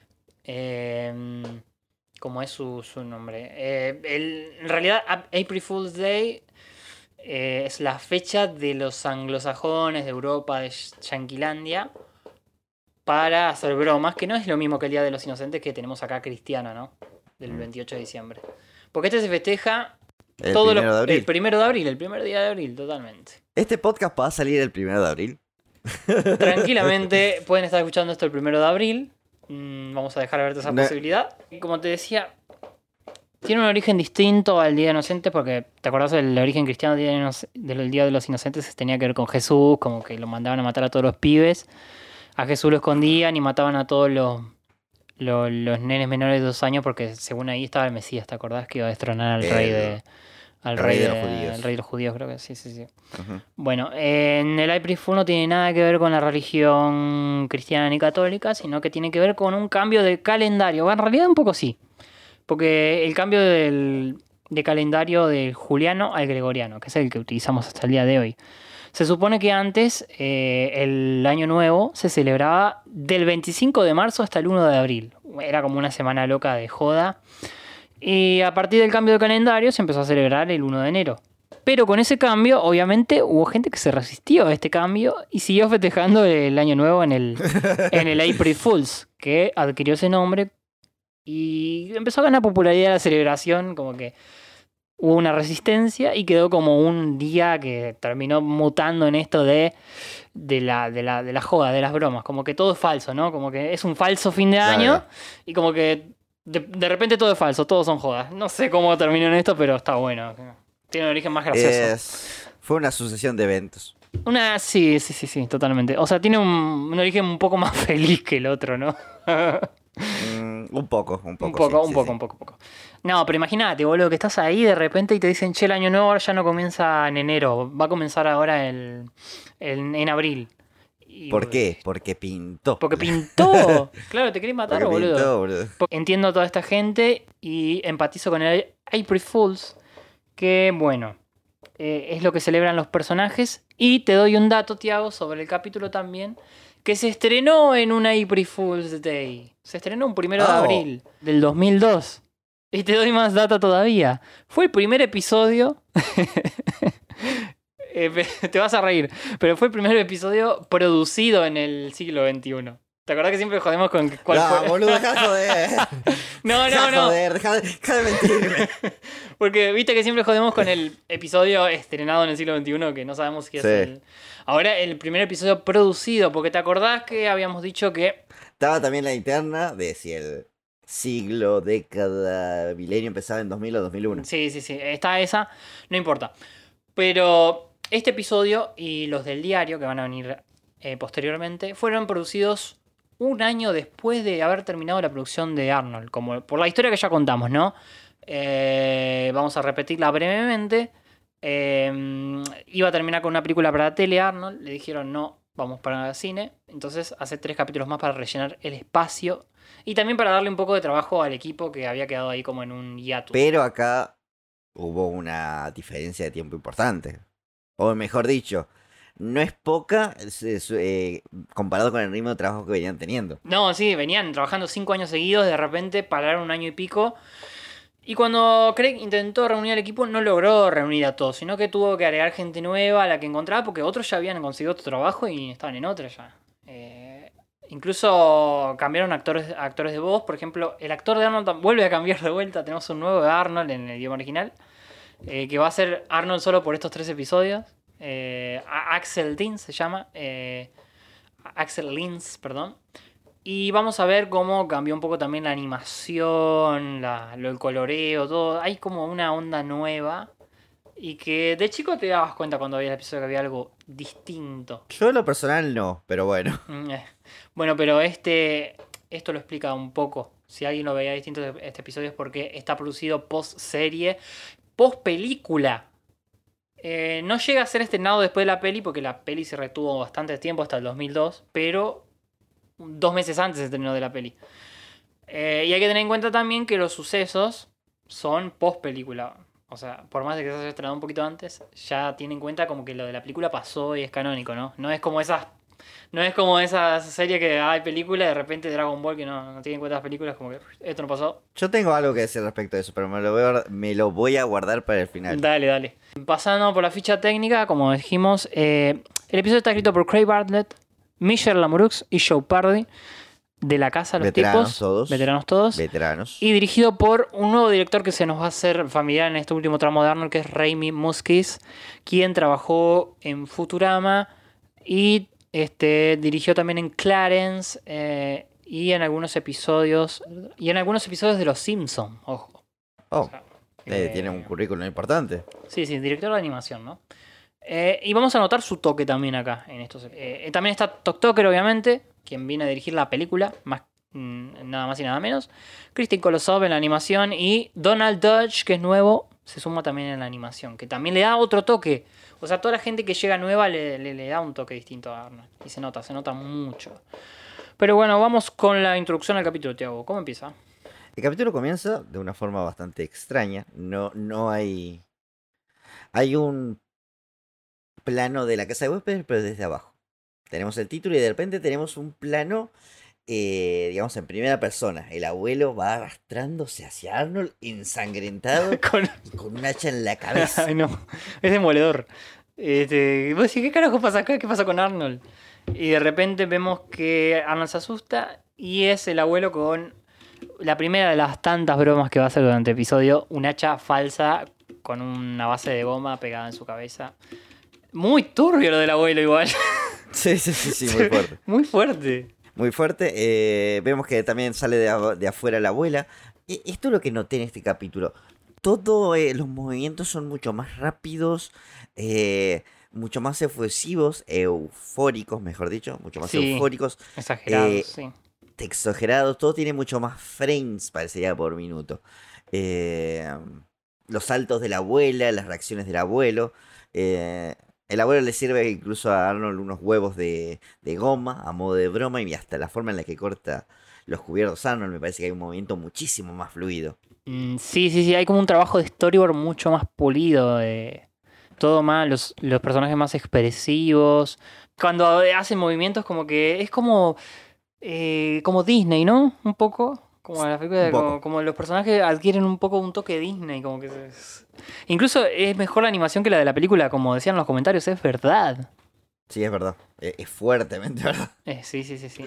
Eh, ¿Cómo es su, su nombre? Eh, el, en realidad, April Fool's Day eh, es la fecha de los anglosajones de Europa, de Yanquilandia, para hacer bromas, que no es lo mismo que el Día de los Inocentes que tenemos acá cristiano, ¿no? Del veintiocho de diciembre. Porque este se festeja el todo primero lo, de abril. el primero de abril, el primer día de abril, totalmente. Este podcast va a salir el primero de abril. Tranquilamente pueden estar escuchando esto el primero de abril. Mm, vamos a dejar abierta esa no. posibilidad. Y como te decía, tiene un origen distinto al Día de Inocentes, porque ¿te acordás del origen cristiano del Día de, del Día de los Inocentes? Tenía que ver con Jesús, como que lo mandaban a matar a todos los pibes. A Jesús lo escondían y mataban a todos los... Los, los nenes menores de dos años, porque según ahí estaba el Mesías, ¿te acordás? Que iba a destronar al el, rey de al rey, rey de, de los judíos. El rey de los judíos, creo que sí, sí, sí. Uh-huh. Bueno, en el April Fool no tiene nada que ver con la religión cristiana ni católica, sino que tiene que ver con un cambio de calendario. Bueno, en realidad un poco sí, porque el cambio del, de calendario del juliano al gregoriano, que es el que utilizamos hasta el día de hoy. Se supone que antes eh, el año nuevo se celebraba del veinticinco de marzo hasta el uno de abril. Era como una semana loca de joda. Y a partir del cambio de calendario se empezó a celebrar el uno de enero. Pero con ese cambio, obviamente, hubo gente que se resistió a este cambio y siguió festejando el año nuevo en el, en el April Fools, que adquirió ese nombre y empezó a ganar popularidad la celebración, como que hubo una resistencia y quedó como un día que terminó mutando en esto de, de, la, de, la, de la joda, de las bromas. Como que todo es falso, ¿no? Como que es un falso fin de año claro. Y como que de, de repente todo es falso, todos son jodas. No sé cómo terminó en esto, pero está bueno. Tiene un origen más gracioso. Es... Fue una sucesión de eventos. Una, sí, sí, sí, sí, totalmente. O sea, tiene un, un origen un poco más feliz que el otro, ¿no? mm, un poco, un poco. Un poco, sí, un sí, poco, sí. un poco, un poco. No, pero imagínate, boludo, que estás ahí de repente y te dicen, che, el año nuevo ahora ya no comienza en enero, va a comenzar ahora el, el, en abril. Y, ¿Por qué? Porque pintó. Porque pintó. Claro, te querés matar, Porque boludo. Pintó, boludo. Entiendo a toda esta gente y empatizo con el April Fools, que bueno, eh, es lo que celebran los personajes. Y te doy un dato, Tiago, sobre el capítulo también, que se estrenó en un April Fool's Day. Se estrenó un primero de Oh. abril del dos mil dos. Y te doy más data todavía. Fue el primer episodio... eh, te vas a reír. Pero fue el primer episodio producido en el siglo veintiuno. ¿Te acordás que siempre jodemos con cuál no, fue? boludo, dejá de joder. No, no, Dejá de no. joder, dejá de, dejá de mentirme. Porque viste que siempre jodemos con el episodio estrenado en el siglo veintiuno, que no sabemos qué Sí. es el... Ahora el primer episodio producido, porque te acordás que habíamos dicho que... Estaba también la interna de si el siglo, década, milenio empezaba en dos mil o dos mil uno. Sí, sí, sí, está esa, no importa. Pero este episodio y los del diario, que van a venir eh, posteriormente, fueron producidos un año después de haber terminado la producción de Arnold, como por la historia que ya contamos, ¿no? Eh, vamos a repetirla brevemente. Eh, iba a terminar con una película para la tele, Arnold. Le dijeron no, vamos para el cine. Entonces hace tres capítulos más para rellenar el espacio. Y también para darle un poco de trabajo al equipo que había quedado ahí como en un hiatus. Pero acá hubo una diferencia de tiempo importante. O mejor dicho, no es poca eh, comparado con el ritmo de trabajo que venían teniendo. No, sí, venían trabajando cinco años seguidos, de repente pararon un año y pico. Y cuando Craig intentó reunir al equipo, no logró reunir a todos, sino que tuvo que agregar gente nueva a la que encontraba, porque otros ya habían conseguido otro trabajo y estaban en otra ya. Eh, incluso cambiaron actores, actores de voz. Por ejemplo, el actor de Arnold vuelve a cambiar de vuelta. Tenemos un nuevo de Arnold en el idioma original, eh, que va a ser Arnold solo por estos tres episodios. Eh, Axel Dins se llama. Eh, Axel Lins, perdón. Y vamos a ver cómo cambió un poco también la animación, la, lo, el coloreo, todo. Hay como una onda nueva. Y que de chico te dabas cuenta cuando veías el episodio que había algo distinto. Yo en lo personal no, pero bueno. Bueno, pero este esto lo explica un poco. Si alguien lo veía distinto este episodio es porque está producido post-serie, post-película. Eh, no llega a ser estrenado después de la peli porque la peli se retuvo bastante tiempo hasta el dos mil dos, pero dos meses antes se estrenó de la peli. Eh, y hay que tener en cuenta también que los sucesos son post película. O sea, por más de que se haya estrenado un poquito antes, ya tienen en cuenta como que lo de la película pasó y es canónico, ¿no? No es como esas, no es como esa serie que hay película y de repente Dragon Ball que no, no tiene en cuenta las películas, como que esto no pasó. Yo tengo algo que decir respecto a eso, pero me lo voy a, me lo voy a guardar para el final. Dale, dale. Pasando por la ficha técnica, como dijimos, eh, el episodio está escrito por Craig Bartlett, Michelle Lamorux y Joe Pardy, de la casa, los veteranos tipos, todos. veteranos todos, veteranos. Y dirigido por un nuevo director que se nos va a hacer familiar en este último tramo de Arnold, que es Raimi Muskis, quien trabajó en Futurama y este, dirigió también en Clarence eh, y en algunos episodios y en algunos episodios de Los Simpsons, ojo. Oh, o sea, eh, eh, tiene un currículum importante. Sí, sí, director de animación, ¿no? Eh, y vamos a notar su toque también acá en estos. Eh, también está TokToker, obviamente, quien viene a dirigir la película, más, mmm, nada más y nada menos. Kristin Kolosov en la animación y Donald Dutch, que es nuevo, se suma también en la animación, que también le da otro toque. O sea, toda la gente que llega nueva le, le, le da un toque distinto a Arnold. Y se nota, se nota mucho. Pero bueno, vamos con la introducción al capítulo, Tiago. ¿Cómo empieza? El capítulo comienza de una forma bastante extraña. No, no hay... Hay un plano de la casa de huéspedes, pero desde abajo. Tenemos el título y de repente tenemos un plano, eh, digamos, en primera persona. El abuelo va arrastrándose hacia Arnold, ensangrentado, con... con un hacha en la cabeza. Ay, no, es demoledor. Este, vos decís, ¿qué carajo pasa acá? ¿Qué pasa con Arnold? Y de repente vemos que Arnold se asusta y es el abuelo con la primera de las tantas bromas que va a hacer durante el episodio, un hacha falsa con una base de goma pegada en su cabeza. Muy turbio lo del abuelo igual. Sí, sí, sí, sí, muy fuerte. Muy fuerte. Muy fuerte. Eh, vemos que también sale de, a- de afuera la abuela. E- Esto es lo que noté en este capítulo. Todos los movimientos son mucho más rápidos, eh, mucho más efusivos, eufóricos, mejor dicho, mucho más Sí, eufóricos. exagerados, eh, sí. Exagerados, todo tiene mucho más frames, parecería, por minuto. Eh, los saltos de la abuela, las reacciones del abuelo. eh, el abuelo le sirve incluso a Arnold unos huevos de, de goma a modo de broma y hasta la forma en la que corta los cubiertos Arnold me parece que hay un movimiento muchísimo más fluido. Mm, sí, sí, sí, hay como un trabajo de storyboard mucho más pulido. De... Todo más, los, los personajes más expresivos. Cuando hacen movimientos como que es como... eh, como Disney, ¿no? Un poco. Como la película de- Un poco. como, como los personajes adquieren un poco un toque Disney, como que se- incluso es mejor la animación que la de la película, como decían los comentarios, es verdad. Sí, es verdad. Es, es fuertemente verdad. Eh, sí, sí, sí, sí.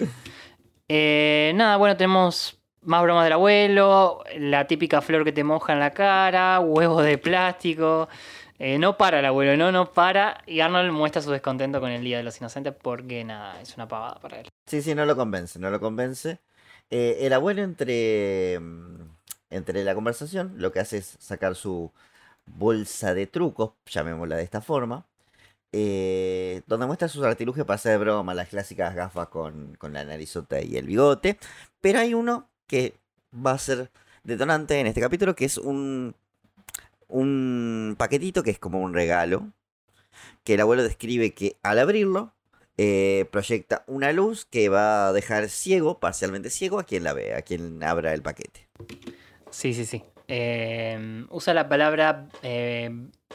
Eh, nada, bueno, tenemos más bromas del abuelo, la típica flor que te moja en la cara, huevos de plástico. Eh, no para el abuelo, no, no para. Y Arnold muestra su descontento con el Día de los Inocentes porque nada, es una pavada para él. Sí, sí, no lo convence, no lo convence. Eh, el abuelo entre, mm, entre la conversación lo que hace es sacar su bolsa de trucos, llamémosla de esta forma, eh, donde muestra sus artilugios para hacer broma, las clásicas gafas con, con la narizota y el bigote. Pero hay uno que va a ser detonante en este capítulo, que es un, un paquetito que es como un regalo, que el abuelo describe que al abrirlo eh, proyecta una luz que va a dejar ciego, parcialmente ciego, a quien la vea, a quien abra el paquete. Sí, sí, sí. Eh, usa la palabra eh,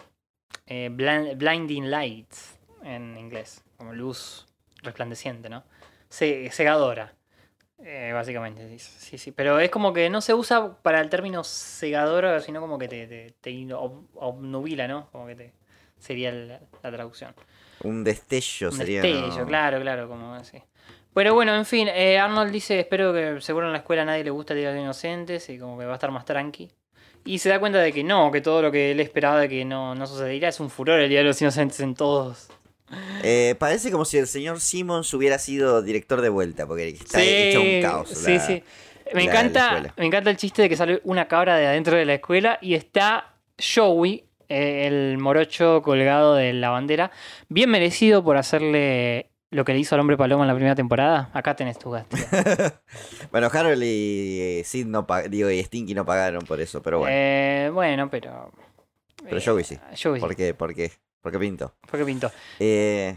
eh, blind- blinding light en inglés, como luz resplandeciente, ¿no? Ce- cegadora, eh, básicamente. Sí, sí, sí. Pero es como que no se usa para el término cegadora, sino como que te, te, te ob- obnubila, ¿no? Como que te sería la, la traducción. Un destello Un sería. destello, ¿no? claro, claro, como así. Pero bueno, en fin, eh, Arnold dice, espero que seguro en la escuela a nadie le gusta el Día de los Inocentes y como que va a estar más tranqui. Y se da cuenta de que no, que todo lo que él esperaba de que no, no sucedería es un furor el Día de los Inocentes en todos. Eh, parece como si el señor Simmons hubiera sido director de vuelta, porque está Sí, hecho un caos. Sí, la- sí. Me la- la encanta, escuela. me encanta el chiste de que sale una cabra de adentro de la escuela y está Joey, eh, el morocho colgado de la bandera, bien merecido por hacerle lo que le hizo al hombre paloma en la primera temporada. Acá tenés tu gasto. Bueno, Harold y Sid no pag- digo, y Stinky no pagaron por eso, pero bueno. Eh, bueno, pero... pero eh, Joey sí. Joey sí. ¿Por qué? ¿Por qué? ¿Por qué pinto? ¿Por qué pintó? Eh,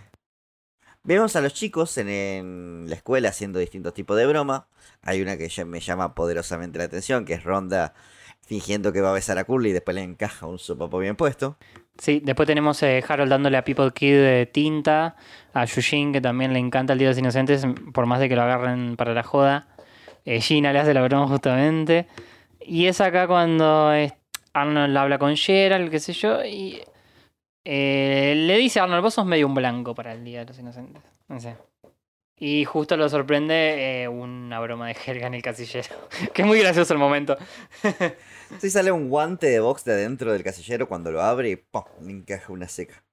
vemos a los chicos en, en la escuela haciendo distintos tipos de broma. Hay una que ya me llama poderosamente la atención, que es Ronda fingiendo que va a besar a Curly y después le encaja un sopapo bien puesto. Sí, después tenemos eh, Harold dándole a People Kid de tinta, a Yushin, que también le encanta el Día de los Inocentes, por más de que lo agarren para la joda. Eh, Gina le hace la broma justamente. Y es acá cuando eh, Arnold habla con Gerald, qué sé yo, y eh, le dice a Arnold, vos sos medio un blanco para el Día de los Inocentes. No sé. Y justo lo sorprende eh, una broma de jerga en el casillero. Que es muy gracioso el momento. Sí, sale un guante de box de adentro del casillero cuando lo abre y ¡pum! Le encaja una seca.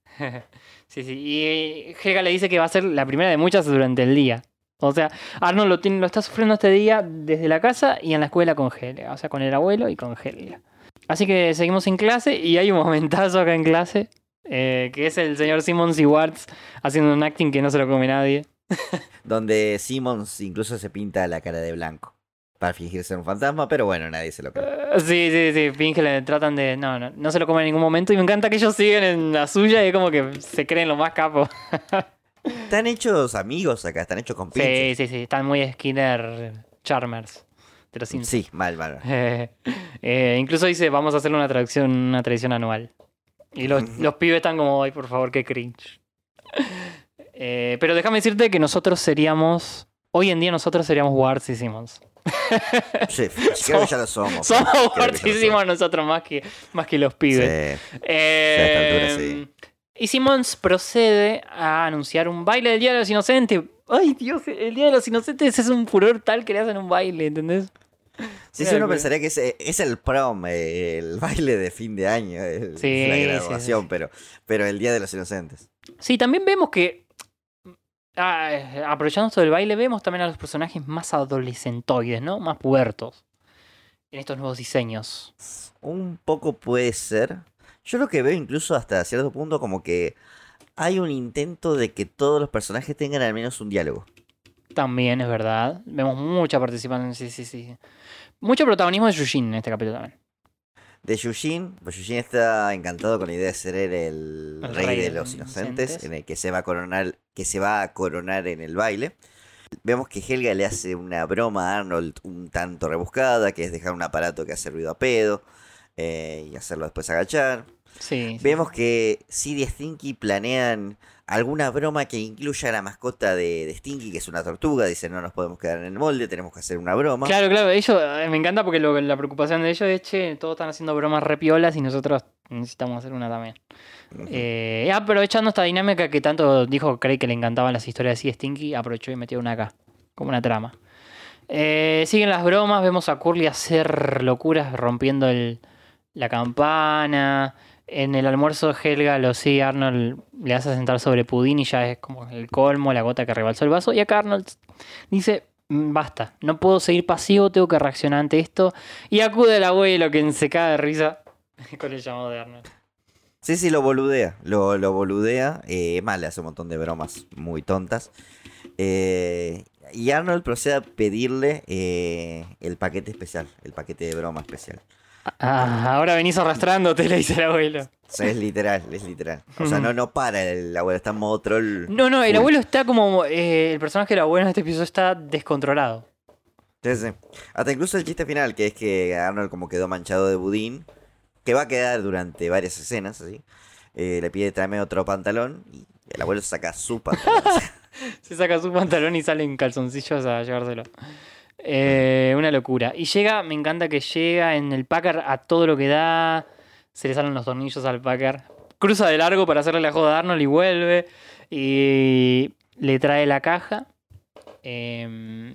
Sí, sí. Y Helga le dice que va a ser la primera de muchas durante el día. O sea, Arnold lo, tiene, lo está sufriendo este día desde la casa y en la escuela con Helga. O sea, con el abuelo y con Helga. Así que seguimos en clase y hay un momentazo acá en clase. Eh, que es el señor Simmons y Watts haciendo un acting que no se lo come nadie. Donde Simmons incluso se pinta la cara de blanco para fingir ser un fantasma, pero bueno, nadie se lo cree. Uh, sí, sí, sí. Finge, le tratan de... No, no, no se lo comen en ningún momento. Y me encanta que ellos siguen en la suya y es como que se creen lo más capos. Están hechos amigos acá, están hechos con pinches. Sí, sí, sí. Están muy Skinner Charmers de los Simpsons. Sí, mal, mal. mal. Eh, eh, incluso dice, vamos a hacerle una tradición, una tradición anual. Y los, los pibes están como, ay, por favor, qué cringe. Eh, pero déjame decirte que nosotros seríamos, hoy en día nosotros seríamos Watts y Simmons. Sí, creo que ya lo somos. Somos Creo que Watts ya y lo Simmons nosotros más que, más que los pibes. Sí. Eh, Sí, a esta altura sí. Y Simmons procede a anunciar un baile del Día de los Inocentes. Ay, Dios, el Día de los Inocentes es un furor tal que le hacen un baile, ¿entendés? Sí, sí, uno pensaría que es, es el prom, eh, el baile de fin de año, el, Sí, la sí, graduación, sí. Pero, pero el Día de los Inocentes. Sí, también vemos que, ah, eh, aprovechando esto del baile, vemos también a los personajes más adolescentoides, ¿no? Más pubertos en estos nuevos diseños. Un poco puede ser. Yo lo que veo incluso hasta cierto punto como que hay un intento de que todos los personajes tengan al menos un diálogo. También es verdad. Vemos mucha participación, sí, sí, sí. Mucho protagonismo de Yujin en este capítulo también. De Yujin, pues Yujin está encantado con la idea de ser él el, El rey, rey de de los los inocentes, inocentes. en el que se va a coronar, que se va a coronar en el baile. Vemos que Helga le hace una broma a Arnold un tanto rebuscada, que es dejar un aparato que hace ruido a pedo eh, y hacerlo después agachar. Sí, sí. Vemos que Sid y Stinky planean alguna broma que incluya a la mascota de, de Stinky, que es una tortuga. Dicen, no nos podemos quedar en el molde, tenemos que hacer una broma. Claro, claro, ellos, eh, me encanta porque lo- la preocupación de ellos es, che, todos están haciendo bromas repiolas y nosotros necesitamos hacer una también. Eh, y aprovechando esta dinámica que tanto dijo Craig que le encantaban las historias de Sid y Stinky, aprovechó y metió una acá, como una trama. Eh, siguen las bromas, vemos a Curly hacer locuras rompiendo el, la campana. En el almuerzo Helga lo sigue Arnold, le hace sentar sobre pudín y ya es como el colmo, la gota que rebalsó el vaso. Y acá Arnold dice, "Mm, basta, no puedo seguir pasivo, tengo que reaccionar ante esto". Y acude el abuelo que se caga de risa con el llamado de Arnold. Sí, sí, lo boludea, lo, lo boludea. Eh, más, le hace un montón de bromas muy tontas. Eh, y Arnold procede a pedirle eh, el paquete especial, el paquete de broma especial. Ah, ahora venís arrastrándote, le dice el abuelo. O sea, es literal, es literal. O sea, no, no para el abuelo, está en modo troll. No, no, el full. abuelo está como... eh, el personaje del abuelo en este episodio está descontrolado. Sí, sí. Hasta incluso el chiste final, que es que Arnold como quedó manchado de budín, que va a quedar durante varias escenas, así. Eh, le pide tráeme otro pantalón y el abuelo saca su pantalón. Se saca su pantalón y sale en calzoncillos a llevárselo. Eh, una locura. Y llega, me encanta que llega en el Packard a todo lo que da. Se le salen los tornillos al Packard. Cruza de largo para hacerle la joda a Arnold y vuelve. Y le trae la caja. Eh,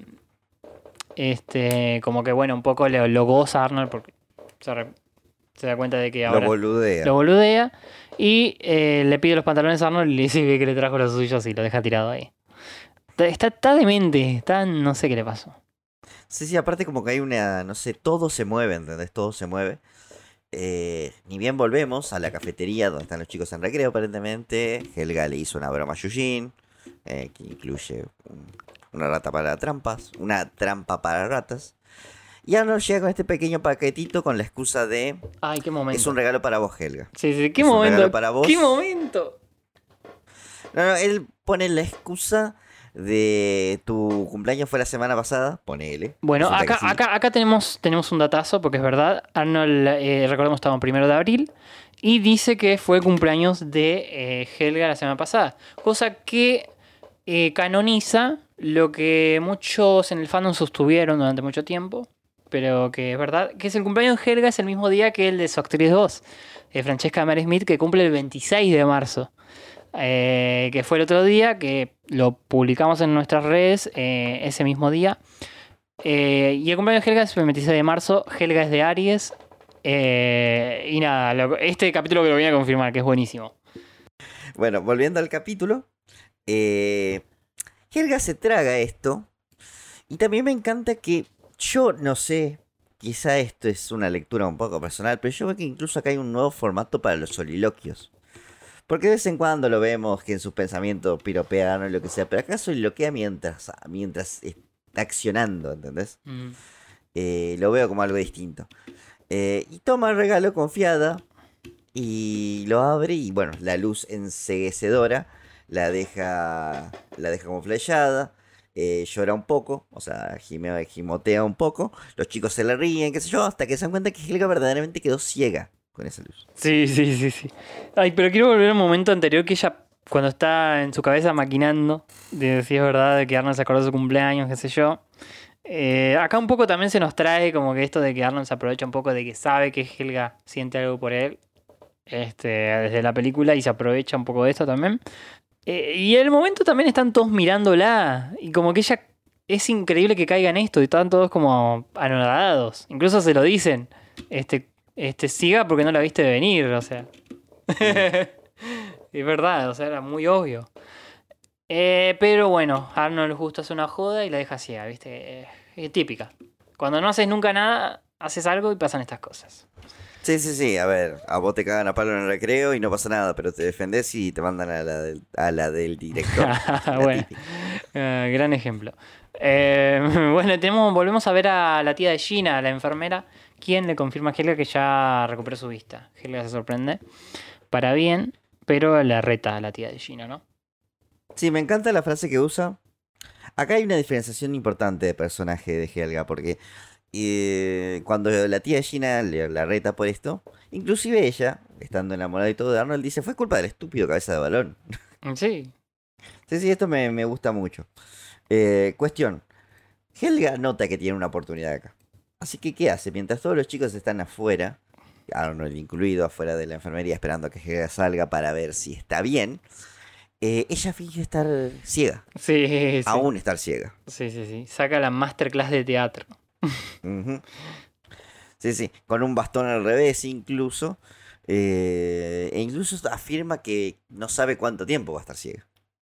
este, como que bueno, un poco lo, lo goza Arnold porque se, re- se da cuenta de que ahora Lo boludea. lo boludea. Y eh, le pide los pantalones a Arnold y le dice que le trajo los suyos y lo deja tirado ahí. Está, está demente, está, no sé qué le pasó. Sí, sí, aparte como que hay una, no sé, todo se mueve, ¿entendés? Todo se mueve. Eh, ni bien volvemos a la cafetería donde están los chicos en recreo, aparentemente. Helga le hizo una broma a Yujin, eh, que incluye un- una rata para trampas, una trampa para ratas. Y Arnold llega con este pequeño paquetito con la excusa de... Ay, qué momento. Es un regalo para vos, Helga. Sí, sí, qué Es un momento. regalo para vos. ¿Qué momento? No, no, él pone la excusa de tu cumpleaños fue la semana pasada, ponele. Bueno, Resulta acá, que sí. acá, acá tenemos, tenemos un datazo, porque es verdad. Arnold, eh, recordemos, estaba en primero de abril. Y dice que fue cumpleaños de eh, Helga la semana pasada. Cosa que eh, canoniza lo que muchos en el fandom sostuvieron durante mucho tiempo. Pero que es verdad, que es el cumpleaños de Helga, es el mismo día que el de su actriz dos, eh, Francesca Mary Smith, que cumple el veintiséis de marzo. Eh, que fue el otro día, que lo publicamos en nuestras redes eh, ese mismo día. Eh, y el cumpleaños de Helga es el veintiséis de marzo. Helga es de Aries. Eh, y nada, lo- este capítulo que lo voy a confirmar, que es buenísimo. Bueno, volviendo al capítulo. Eh, Helga se traga esto. Y también me encanta que yo no sé, quizá esto es una lectura un poco personal, pero yo veo que incluso acá hay un nuevo formato para los soliloquios. Porque de vez en cuando lo vemos que en sus pensamientos piropea o lo que sea, pero acá soliloquea mientras, mientras está accionando, ¿entendés? Mm. Eh, lo veo como algo distinto. Eh, y toma el regalo confiada y lo abre y bueno, la luz enceguecedora la deja, la deja como flechada. Eh, llora un poco, o sea, gime- gimotea un poco. Los chicos se le ríen, qué sé yo, hasta que se dan cuenta que Helga verdaderamente quedó ciega con esa luz. Sí, sí, sí, sí. Ay, pero quiero volver al momento anterior que ella, cuando está en su cabeza maquinando, de si es verdad de que Arnold se acordó de su cumpleaños, qué sé yo. Eh, acá un poco también se nos trae como que esto de que Arnold se aprovecha un poco de que sabe que Helga siente algo por él, este, desde la película, y se aprovecha un poco de esto también. Eh, y en el momento también están todos mirándola y como que ella es increíble que caigan esto y están todos como anonadados. Incluso se lo dicen. Este, este siga porque no la viste venir, o sea. Es verdad, o sea, era muy obvio. Eh, pero bueno, Arnold justo hace una joda y la deja ciega, ¿viste? Eh, es típica. Cuando no haces nunca nada, haces algo y pasan estas cosas. Sí, sí, sí, a ver, a vos te cagan a palo en el recreo y no pasa nada, pero te defendés y te mandan a la del, a la del director. Bueno, uh, gran ejemplo. Eh, bueno, tenemos, volvemos a ver a la tía de Gina, la enfermera, quien le confirma a Helga que ya recuperó su vista. Helga se sorprende, para bien, pero le reta a la tía de Gina, ¿no? Sí, me encanta la frase que usa. Acá hay una diferenciación importante de personaje de Helga, porque eh, cuando la tía Gina le, la reta por esto, inclusive ella, estando enamorada y todo de Arnold, dice, fue culpa del estúpido cabeza de balón. Sí. Sí, sí, esto me, me gusta mucho. Eh, cuestión, Helga nota que tiene una oportunidad acá. Así que, ¿qué hace? Mientras todos los chicos están afuera, Arnold incluido, afuera de la enfermería, esperando a que Helga salga para ver si está bien, eh, ella finge estar ciega. Sí, sí. Aún estar ciega. Sí, sí, sí. Saca la masterclass de teatro. Uh-huh. Sí, sí. Con un bastón al revés incluso. Eh, e incluso afirma que no sabe cuánto tiempo va a estar ciega.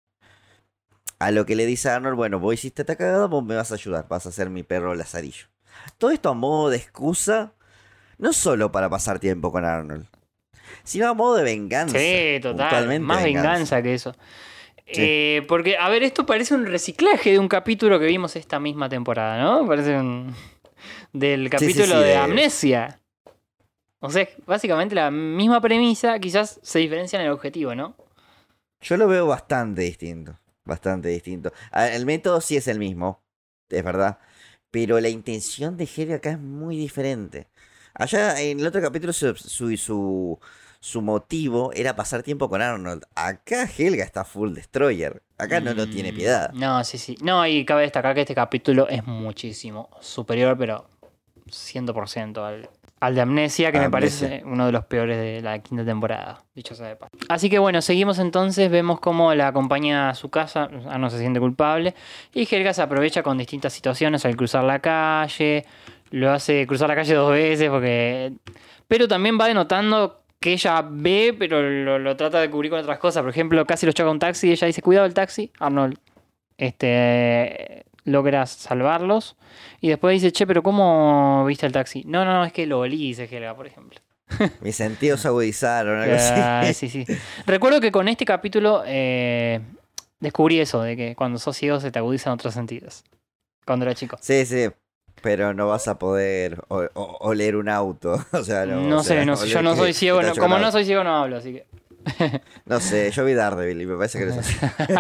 A lo que le dice a Arnold, bueno, vos hiciste esta cagada, vos me vas a ayudar, vas a ser mi perro Lazarillo. Todo esto a modo de excusa, no solo para pasar tiempo con Arnold, sino a modo de venganza. Sí, total, más venganza. venganza que eso. Sí. Eh, porque, a ver, esto parece un reciclaje de un capítulo que vimos esta misma temporada, ¿no? Parece un... del capítulo sí, sí, sí, de, de Amnesia. O sea, básicamente la misma premisa, quizás se diferencia en el objetivo, ¿no? Yo lo veo bastante distinto. Bastante distinto. El método sí es el mismo, es verdad. Pero la intención de Helga acá es muy diferente. Allá en el otro capítulo su, su, su, su motivo era pasar tiempo con Arnold. Acá Helga está full destroyer. Acá no, no tiene piedad. No, sí, sí. No, y cabe destacar que este capítulo es muchísimo superior, pero cien por ciento al, al de Amnesia, que Amnesia. Me parece uno de los peores de la quinta temporada, dicho sea de paso. Así que bueno, seguimos entonces, vemos cómo la acompaña a su casa, Arnold se siente culpable, y Helga se aprovecha con distintas situaciones al cruzar la calle, lo hace cruzar la calle dos veces, porque pero también va denotando que ella ve, pero lo, lo trata de cubrir con otras cosas. Por ejemplo, casi lo choca un taxi y ella dice, cuidado el taxi, Arnold este... logra salvarlos. Y después dice, che, pero ¿cómo viste el taxi? No, no, no, es que lo olí, dice Helga, por ejemplo. Mis sentidos se agudizaron, algo así. Ah, sí, sí. Recuerdo que con este capítulo eh, descubrí eso, de que cuando sos ciego se te agudizan otros sentidos. Cuando era chico. Sí, sí. Pero no vas a poder o, o, oler un auto. O sea, no, no o sé, sea, no sé. Yo no soy ciego. No, como no soy ciego no hablo, así que... No sé, yo vi Daredevil y me parece que no es así.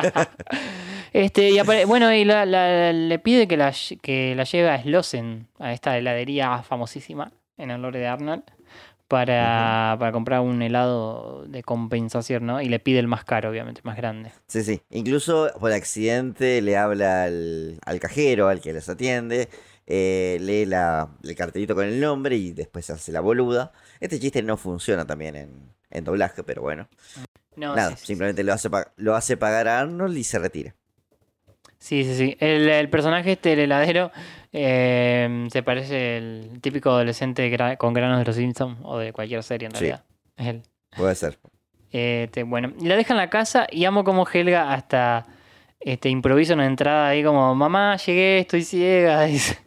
Este, y apare- bueno, y la, la, le pide que la, que la lleve a Slossen, a esta heladería famosísima en el lore de Arnold, para, uh-huh. para comprar un helado de compensación, ¿no? Y le pide el más caro, obviamente, más grande. Sí, sí. Incluso por accidente le habla al, al cajero, al que les atiende, eh, lee la, el cartelito con el nombre y después hace la boluda. Este chiste no funciona también en, en doblaje, pero bueno. No, Nada, sí, sí, simplemente sí. Lo, hace pa- lo hace pagar a Arnold y se retira. Sí, sí, sí. El, el personaje este, el heladero, eh, se parece el típico adolescente gra- con granos de los Simpsons o de cualquier serie en realidad. Sí, es él. Puede ser. Este, bueno, y la deja en la casa y amo como Helga hasta este, improvisa una entrada ahí como, mamá, llegué, estoy ciega. Dice.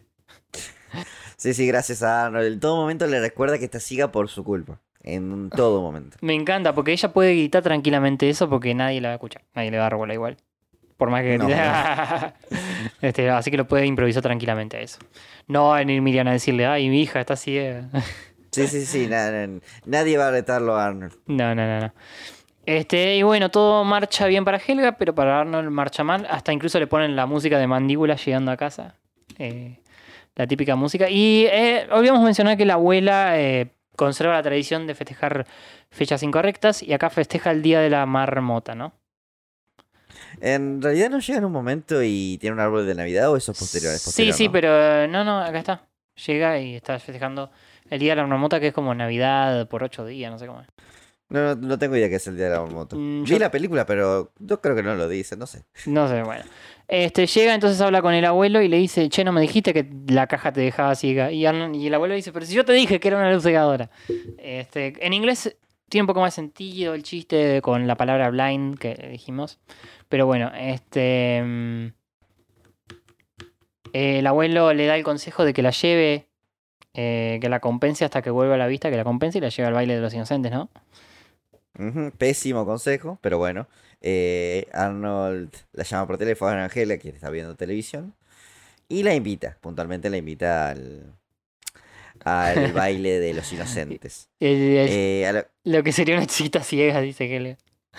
Sí, sí, gracias a Arnold. En todo momento le recuerda que está ciega por su culpa. En todo momento. Me encanta, porque ella puede gritar tranquilamente eso porque nadie la va a escuchar. Nadie le va a dar bola igual. Por más que... No, no. este, así que lo puede improvisar tranquilamente a eso. No van a ir Miriam a decirle, ay, mi hija está ciega. Sí, sí, sí. Na, na, nadie va a retarlo a Arnold. No, no, no, no. Este, y bueno, todo marcha bien para Helga, pero para Arnold marcha mal. Hasta incluso le ponen la música de Mandíbula llegando a casa. Eh, la típica música. Y eh, olvidamos mencionar que la abuela eh, conserva la tradición de festejar fechas incorrectas. Y acá festeja el Día de la Marmota, ¿no? En realidad no llega en un momento y tiene un árbol de Navidad, o eso es posterior. Es posterior, sí, sí, ¿no? pero no, no, acá está. Llega y está festejando el Día de la Marmota, que es como Navidad por ocho días, no sé cómo es. No, no, no tengo idea qué es el Día de la Marmota. Mm, Vi yo- la película, pero yo creo que no lo dice, no sé. No sé, bueno. Este, llega, entonces habla con el abuelo y le dice, che, no me dijiste que la caja te dejaba ciega. Y, Arnold- y el abuelo dice, pero si yo te dije que era una luz cegadora. Este, en inglés tiene un poco más sentido el chiste con la palabra blind que dijimos. Pero bueno, este... mm, el abuelo le da el consejo de que la lleve, eh, que la compense hasta que vuelva a la vista, que la compense y la lleve al baile de los inocentes, ¿no? Ujú, pésimo consejo, pero bueno. Eh, Arnold la llama por teléfono a Angela, que está viendo televisión, y la invita, puntualmente la invita al, al baile de los inocentes. El- el- Eh, a, lo, Lo que sería una chiquita ciega, dice Helga.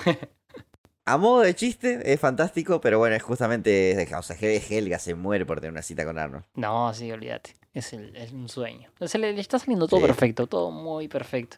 a modo de chiste, es fantástico, pero bueno, es justamente. O sea, Helga se muere por tener una cita con Arnold. No, sí, olvídate. Es, el- es un sueño. Se le, le está saliendo todo Sí. perfecto, todo muy perfecto.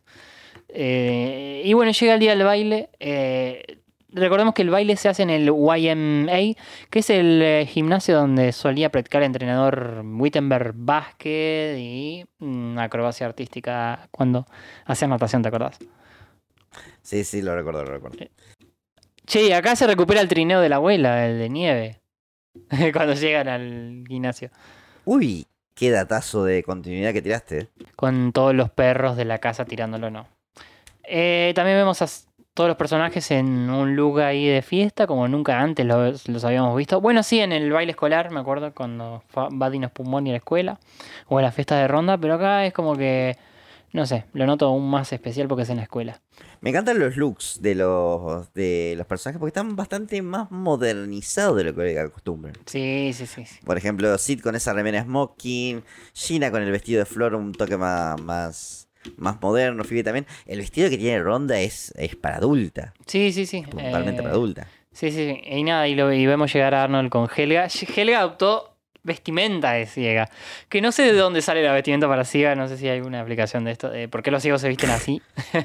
Eh, y bueno, llega el día del baile. eh, recordemos que el baile se hace en el Y M A, que es el eh, gimnasio donde solía practicar el entrenador Wittenberg básquet y mm, acrobacia artística cuando hacía natación, ¿te acordás? Sí, sí, lo recuerdo, lo recuerdo. Che, y acá se recupera el trineo de la abuela, el de nieve, cuando llegan al gimnasio. Uy, qué datazo de continuidad que tiraste. eh. Con todos los perros de la casa tirándolo, no. Eh, también vemos a s- todos los personajes en un look ahí de fiesta, como nunca antes los, los habíamos visto. Bueno, sí, en el baile escolar, me acuerdo, cuando fa- Buddy nos Pumoni a la escuela, o en las fiestas de ronda, pero acá es como que, no sé, lo noto aún más especial porque es en la escuela. Me encantan los looks de los de los personajes porque están bastante más modernizados de lo que acostumbran. Sí, sí, sí. sí. Por ejemplo, Sid con esa remera smoking, Gina con el vestido de flor un toque más, más, más moderno, Phoebe también. El vestido que tiene Ronda es, es para adulta, Sí, sí, sí. totalmente eh, para adulta. Sí, sí, sí. Y nada, y, lo, y vemos llegar a Arnold con Helga. Helga adoptó vestimenta de ciega. Que no sé de dónde sale la vestimenta para ciega, no sé si hay alguna aplicación de esto. De ¿por qué los ciegos se visten así?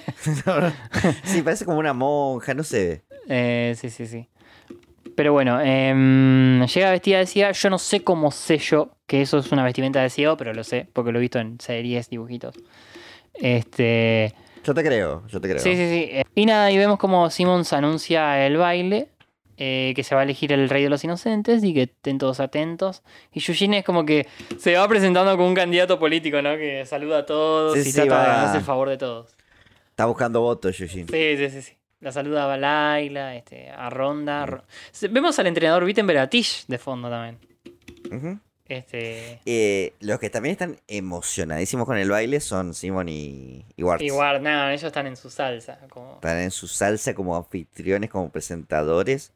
Sí, parece como una monja, no sé. Eh, sí, sí, sí. Pero bueno, em, llega vestida de ciega. Yo no sé cómo sé yo que eso es una vestimenta de ciego, pero lo sé, porque lo he visto en series, dibujitos. Este. Yo te creo, yo te creo. Sí, sí, sí. Eh, Y nada, y vemos como Simmons anuncia el baile, eh, que se va a elegir el rey de los inocentes y que estén todos atentos. Y Eugene es como que se va presentando como un candidato político, ¿no? Que saluda a todos Sí, y sí, trata de va. ganarse el favor de todos. Está buscando votos, Eugene. Sí, sí, sí, sí. La saluda a Laila, este, a Ronda. a Ro- Se- Vemos al entrenador Wittenberg a Tish de fondo también. Ujú. Este. Eh, los que también están emocionadísimos con el baile son Simon y, y Ward. Igual, nada, ellos están en su salsa. Como... Están en su salsa como anfitriones, como presentadores.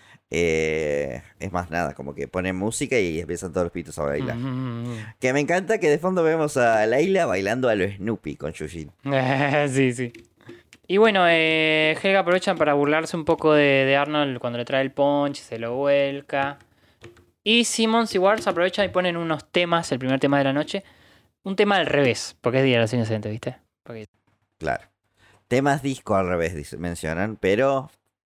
Eh, es más nada, como que ponen música y empiezan todos los pitos a bailar. Mm. Que me encanta que de fondo vemos a Laila bailando a lo Snoopy con Eugene. Sí, sí. Y bueno, eh, Helga aprovecha para burlarse un poco de, de Arnold cuando le trae el punch, se lo vuelca. Y Simmons y Ward aprovechan y ponen unos temas, el primer tema de la noche. Un tema al revés, porque es Día de los Inocentes, ¿viste? Porque... Claro. Temas disco al revés, dice- mencionan, pero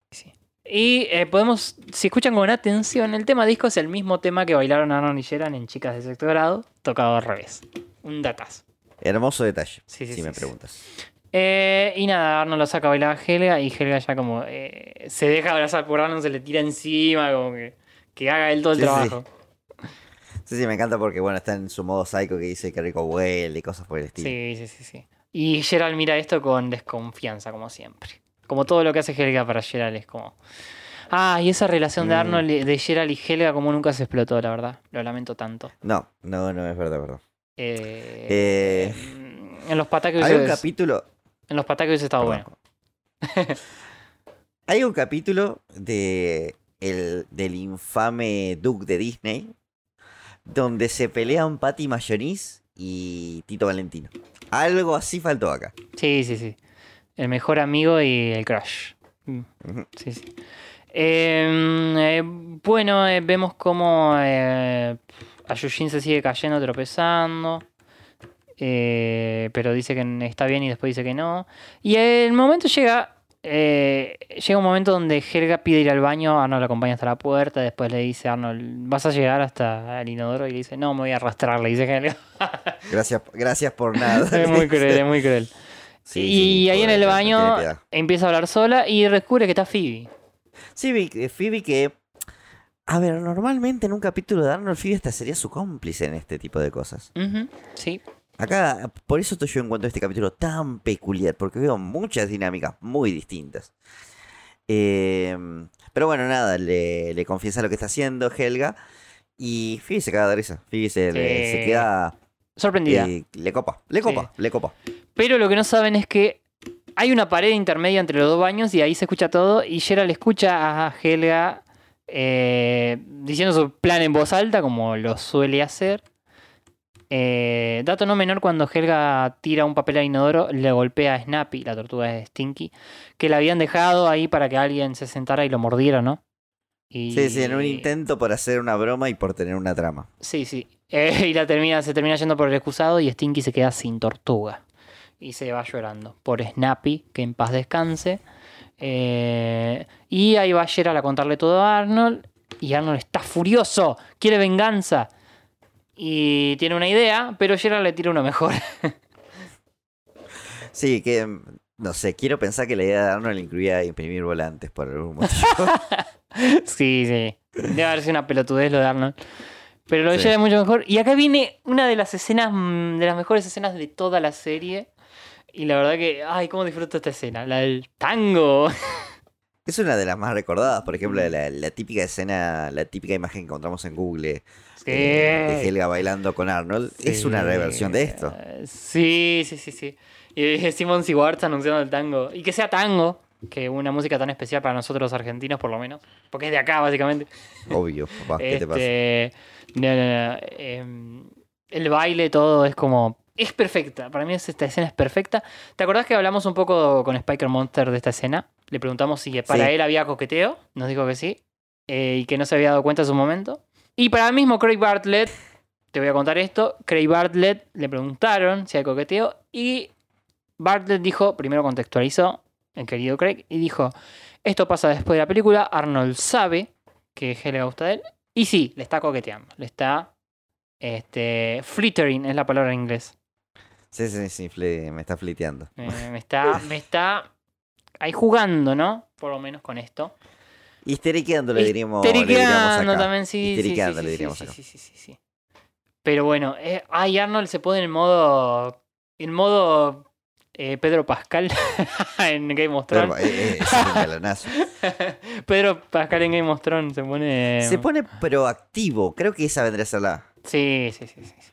Y eh, podemos, si escuchan con atención, el tema disco es el mismo tema que bailaron Arnold y Sheeran en Chicas de Sexto Grado, tocado al revés. Un datazo. hermoso detalle, Sí, sí, si sí, me sí. preguntas. Eh, y nada, Arnold lo saca a bailar a Helga y Helga ya como eh, se deja abrazar por Arnold, se le tira encima, como que, que haga él todo el Sí, sí. trabajo. Sí, sí, me encanta porque, bueno, está en su modo psycho que dice que rico huele y cosas por el estilo. Sí, sí, sí, sí. Y Gerald mira esto con desconfianza, como siempre. Como todo lo que hace Helga para Gerald es como... Ah, y esa relación de Mm. Arnold, y- de Gerald y Helga como nunca se explotó, la verdad. Lo lamento tanto. No, no, no es verdad, verdad. Eh, Eh, en los pataques hay un hubiese- capítulo... En los pataques hubiese estado Perdón. bueno. Hay un capítulo de el, del infame Duke de Disney donde se pelean Patty Mayonnaise y Tito Valentino. Algo así faltó acá. Sí, sí, sí. El mejor amigo y el crush. Mm, Ujú. Sí, sí. Eh, eh, bueno, eh, vemos cómo eh, a Yujin se sigue cayendo, tropezando. Eh, pero dice que está bien y después dice que no. Y el momento llega. eh, llega un momento donde Helga pide ir al baño. Arnold la acompaña hasta la puerta. Después le dice a Arnold: ¿vas a llegar hasta el inodoro? Y le dice: no, me voy a arrastrar. Le dice Helga. Gracias, gracias por nada. Es muy cruel, es muy cruel. Sí, y sí, ahí en pobre, el no baño tiene piedad. empieza a hablar sola y descubre que está Phoebe. Sí, vi- eh, Phoebe que... A ver, normalmente en un capítulo de Arnold, Phoebe hasta sería su cómplice en este tipo de cosas. Ujú, sí. Acá, por eso yo encuentro este capítulo tan peculiar, porque veo muchas dinámicas muy distintas. Eh, pero bueno, nada, le, le confiesa lo que está haciendo Helga y Phoebe se caga de risa. Phoebe se, le- se Sí. queda... Sorprendida. eh, le copa, le Sí. copa, le copa. Pero lo que no saben es que hay una pared intermedia entre los dos baños y ahí se escucha todo. Y Gerald escucha a Helga eh, diciendo su plan en voz alta, como lo suele hacer. Eh, dato no menor, cuando Helga tira un papel al inodoro, le golpea a Snappy, la tortuga de Stinky, que la habían dejado ahí para que alguien se sentara y lo mordiera, ¿no? Y... Sí, sí, en un intento por hacer una broma y por tener una trama. Sí, sí. Eh, y la termina, se termina yendo por el excusado y Stinky se queda sin tortuga. Y se va llorando por Snappy, que en paz descanse. Eh, y ahí va Gerald a contarle todo a Arnold. Y Arnold está furioso, quiere venganza. Y tiene una idea, pero Gerald le tira uno mejor. Sí, que... mm, no sé, quiero pensar que la idea de Arnold incluía imprimir volantes por algún motivo. Sí, sí. Debe haber sido una pelotudez lo de Arnold. Pero lo de Sí. Gerald es mucho mejor. Y acá viene una de las escenas, mm, de las mejores escenas de toda la serie. Y la verdad que, ay, cómo disfruto esta escena. La del tango. Es una de las más recordadas, por ejemplo, la, la típica escena, la típica imagen que encontramos en Google Sí. eh, de Helga bailando con Arnold. Es una reversión de esto. Sí, sí, sí, sí. Y Simon Sigwartz anunciando el tango. Y que sea tango, que una música tan especial para nosotros los argentinos, por lo menos. Porque es de acá, básicamente. Obvio, papá, ¿qué te pasa? Este, no, no, no, em, el baile, todo es como... Es perfecta. Para mí esta escena es perfecta. ¿Te acordás que hablamos un poco con Spiker Monster de esta escena? Le preguntamos si para Sí. él había coqueteo. Nos dijo que sí. eh, y que no se había dado cuenta en su momento. Y para el mismo Craig Bartlett, te voy a contar esto. Craig Bartlett le preguntaron si hay coqueteo. Y Bartlett dijo, primero contextualizó, el querido Craig, y dijo, esto pasa después de la película. Arnold sabe que Helga gusta de él. Y sí, le está coqueteando. Le está... Este, flittering es la palabra en inglés. Sí, sí, sí, fle- me está fliteando. Eh, me está, me está ahí jugando, ¿no? Por lo menos con esto. Histeriqueando le diríamos, le diríamos Histeriqueando acá. también, sí. sí, Histeriqueando sí, le sí, diríamos sí, acá. sí, sí, sí, sí. Pero bueno, eh, ay, Arnold se pone en modo. En modo. eh, Pedro Pascal en Game of Pero, Thrones. eh, eh, es un galonazo. Pedro Pascal en Game of Thrones se pone. Se pone proactivo. Creo que esa vendría a ser la... Sí, sí, sí, sí.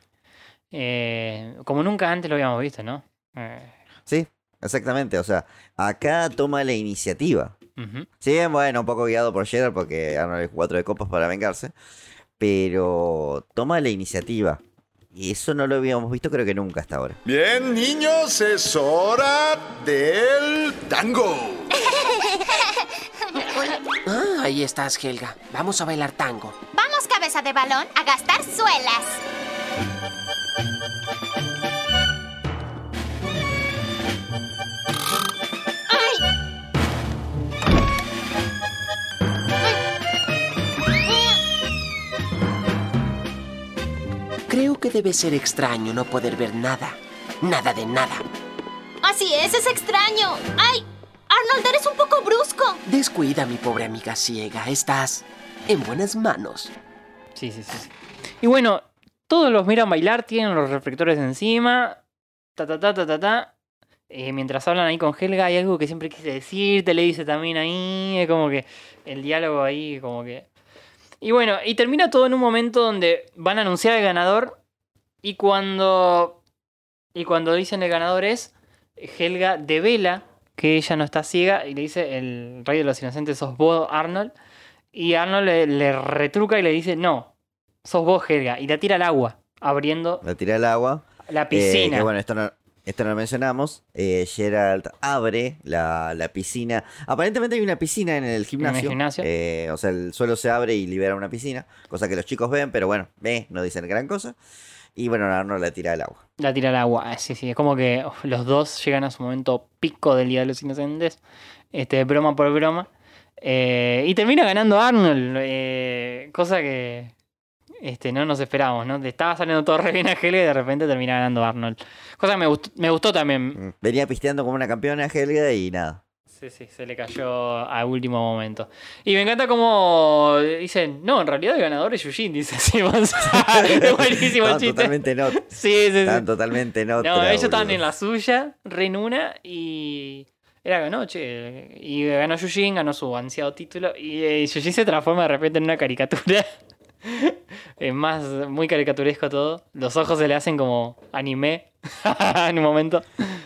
Eh, como nunca antes lo habíamos visto, ¿no? Eh, Sí, exactamente. O sea, acá toma la iniciativa. ujú. Sí, bueno, un poco guiado por Gerald porque Arnold es cuatro de copas para vengarse. Pero toma la iniciativa. Y eso no lo habíamos visto creo que nunca hasta ahora. Bien, niños, es hora del tango. Ah, ahí estás, Helga. Vamos a bailar tango. Vamos, cabeza de balón, a gastar suelas. Creo que debe ser extraño no poder ver nada. Nada de nada. Así es, es extraño. ¡Ay! Arnold, eres un poco brusco. Descuida, mi pobre amiga ciega. Estás en buenas manos. Sí, sí, sí, sí. Y bueno, todos los miran bailar, tienen los reflectores encima. Ta, ta, ta, ta, ta, ta. Eh, mientras hablan ahí con Helga, hay algo que siempre quise decir, te le dice también ahí. Es como que el diálogo ahí, como que. Y bueno, y termina todo en un momento donde van a anunciar al ganador. Y cuando. Y cuando dicen el ganador es. Helga devela que ella no está ciega. Y le dice: el rey de los inocentes sos vos, Arnold. Y Arnold le, le retruca y le dice: no, sos vos, Helga. Y la tira al agua, abriendo La tira al agua. la Eh, piscina. que bueno, esto no, esto no lo mencionamos. Eh, Gerald abre la, la piscina. Aparentemente hay una piscina en el gimnasio. gimnasio. Eh, o sea, el suelo se abre y libera una piscina. Cosa que los chicos ven, pero bueno, ve, no dicen gran cosa. Y bueno, Arnold la tira al agua. La tira al agua, sí, sí. Es como que uf, los dos llegan a su momento pico del Día de los Inocentes. Este, broma por broma. Eh, y termina ganando Arnold. Eh, cosa que Este, no nos esperábamos, ¿no? Estaba saliendo todo re bien a Helga y de repente termina ganando Arnold. Cosa que me gustó, me gustó también. Venía pisteando como una campeona Helga y nada. Sí, sí, se le cayó a último momento. Y me encanta como dicen, no, en realidad el ganador es Yujin, dice Simon. Es buenísimo el chiste. Totalmente no. Sí, sí, sí. Están totalmente no. No, ellos estaban en la suya, re en una, y era ganó, che. Y ganó Yujin, ganó su ansiado título, y eh, Yujin se transforma de repente en una caricatura. Es más, muy caricaturesco todo. Los ojos se le hacen como anime en un momento.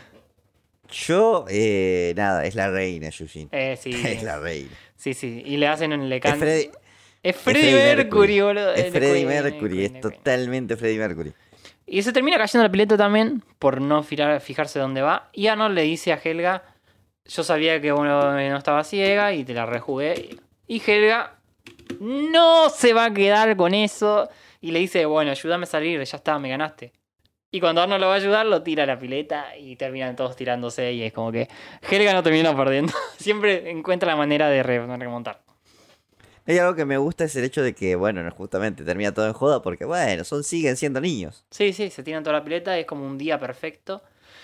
Yo, eh, nada, es la reina, Yujin. Eh, sí. Es la reina. Sí, sí. Y le hacen un le can... Es Freddy, es Freddie Mercury, Mercury, boludo. Es Freddie Mercury, Mercury, Mercury, es totalmente Freddie Mercury. Y se termina cayendo la pileta también por no fijar, fijarse dónde va. Y Arnold le dice a Helga, yo sabía que bueno, no estaba ciega y te la rejugué. Y Helga no se va a quedar con eso. Y le dice, bueno, ayúdame a salir, ya está, me ganaste. Y cuando Arnold lo va a ayudar, lo tira a la pileta y terminan todos tirándose. Y es como que Helga no termina perdiendo. Siempre encuentra la manera de remontar. Hay algo que me gusta, es el hecho de que, bueno, justamente termina todo en joda porque, bueno, son siguen siendo niños. Sí, sí, se tiran toda la pileta, es como un día perfecto.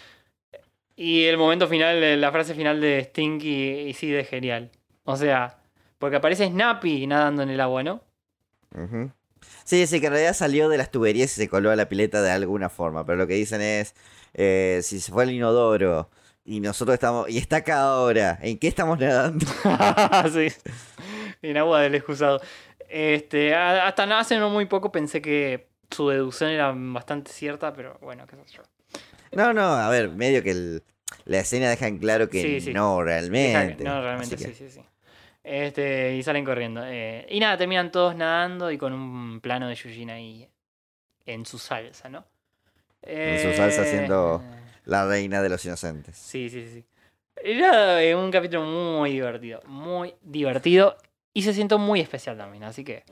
Y el momento final, la frase final de Stinky y sí de genial. O sea, porque aparece Snappy nadando en el agua, ¿no? Uh-huh. Sí, sí, que en realidad salió de las tuberías y se coló a la pileta de alguna forma. Pero lo que dicen es, eh, si se fue al inodoro y nosotros estamos, y está acá ahora, ¿en qué estamos nadando? Sí, en agua del excusado. Este, hasta hace no muy poco pensé que su deducción era bastante cierta, pero bueno, qué sé yo. No, no, a ver, medio que el, la escena deja en claro que sí, sí. no realmente. Que, no realmente, que... sí, sí, sí. Este, y salen corriendo. Eh, y nada, terminan todos nadando y con un plano de Yujin ahí en su salsa, ¿no? En su salsa siendo la reina de los inocentes. Sí, sí, sí. Era eh, un capítulo muy divertido, muy divertido y se siente muy especial también, así que...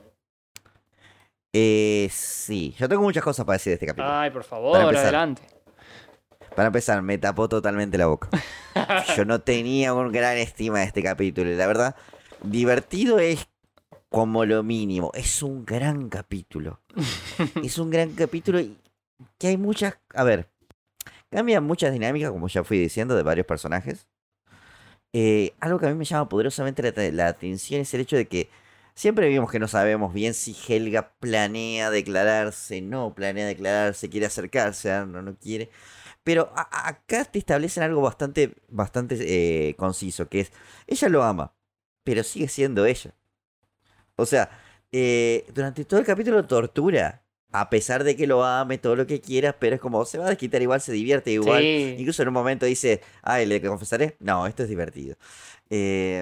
Eh, sí, yo tengo muchas cosas para decir de este capítulo. Ay, por favor, para empezar, adelante. Para empezar, me tapó totalmente la boca. Yo no tenía una gran estima de este capítulo y la verdad... Divertido es como lo mínimo. Es un gran capítulo. Es un gran capítulo y que hay muchas... A ver, cambian muchas dinámicas, como ya fui diciendo, de varios personajes. Eh, algo que a mí me llama poderosamente la, la atención es el hecho de que siempre vimos que no sabemos bien si Helga planea declararse, no planea declararse, quiere acercarse, no, no quiere. Pero a, acá te establecen algo bastante, bastante eh, conciso, que es, ella lo ama. Pero sigue siendo ella. O sea, eh, durante todo el capítulo tortura. A pesar de que lo ame, todo lo que quiera. Pero es como, se va a desquitar igual, se divierte igual. Sí. Incluso en un momento dice, ay, ¿le confesaré? No, esto es divertido. Eh,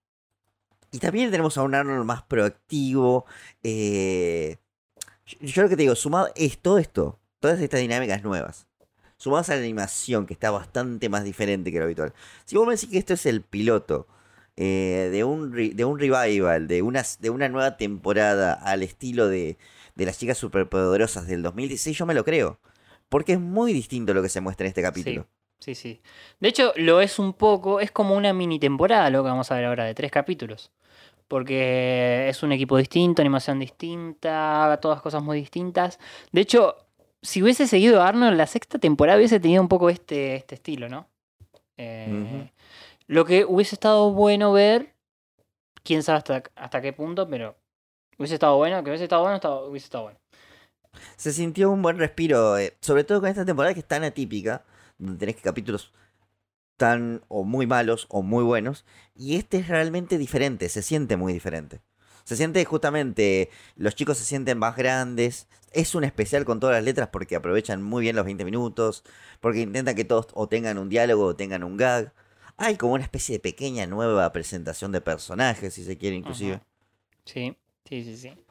y también tenemos a un Arnold más proactivo. Eh, yo, yo lo que te digo, sumado es todo esto. Todas estas dinámicas nuevas. Sumadas a la animación, que está bastante más diferente que lo habitual. Si vos me decís que esto es el piloto... Eh, de, un re, de un revival, de una, de una nueva temporada al estilo de, de las chicas superpoderosas del dos mil dieciséis, yo me lo creo. Porque es muy distinto lo que se muestra en este capítulo. Sí, sí, sí. De hecho, lo es un poco, es como una mini temporada lo que vamos a ver ahora, de tres capítulos. Porque es un equipo distinto, animación distinta, todas cosas muy distintas. De hecho, si hubiese seguido Arnold, la sexta temporada hubiese tenido un poco este, este estilo, ¿no? Eh... Uh-huh. Lo que hubiese estado bueno ver, quién sabe hasta, hasta qué punto, pero hubiese estado bueno, que hubiese estado bueno, estado, hubiese estado bueno. Se sintió un buen respiro, eh, sobre todo con esta temporada que es tan atípica, donde tenés capítulos tan o muy malos o muy buenos, y este es realmente diferente, se siente muy diferente. Se siente justamente, los chicos se sienten más grandes, es un especial con todas las letras porque aprovechan muy bien los veinte minutos, porque intentan que todos o tengan un diálogo o tengan un gag. Hay como una especie de pequeña nueva presentación de personajes, si se quiere, inclusive. Uh-huh. Sí, sí, sí, sí.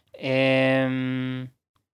Eh,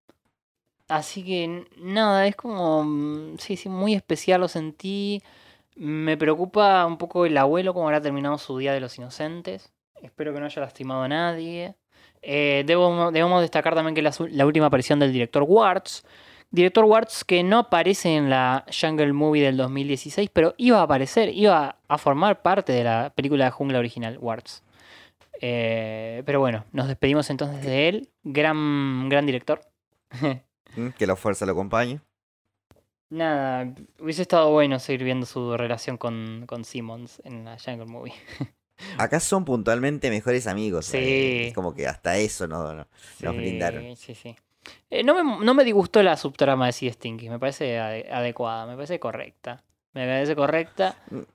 así que, nada, es como... Sí, sí, muy especial lo sentí. Me preocupa un poco el abuelo, cómo habrá terminado su Día de los Inocentes. Espero que no haya lastimado a nadie. Eh, debo, debemos destacar también que la, la última aparición del director Warts... Director Warts que no aparece en la Jungle Movie del dos mil dieciséis, pero iba a aparecer, iba a formar parte de la película de jungla original, Warts. Eh, pero bueno, nos despedimos entonces de él. Gran, gran director. Que la fuerza lo acompañe. Nada, hubiese estado bueno seguir viendo su relación con, con Simmons en la Jungle Movie. Acá son puntualmente mejores amigos. Sí. Eh, es como que hasta eso no, no- Sí, nos brindaron. Sí, sí. Eh, no, me, no me disgustó la subtrama de Sea Stinky. Me parece ade- adecuada, me parece correcta. Me parece correcta.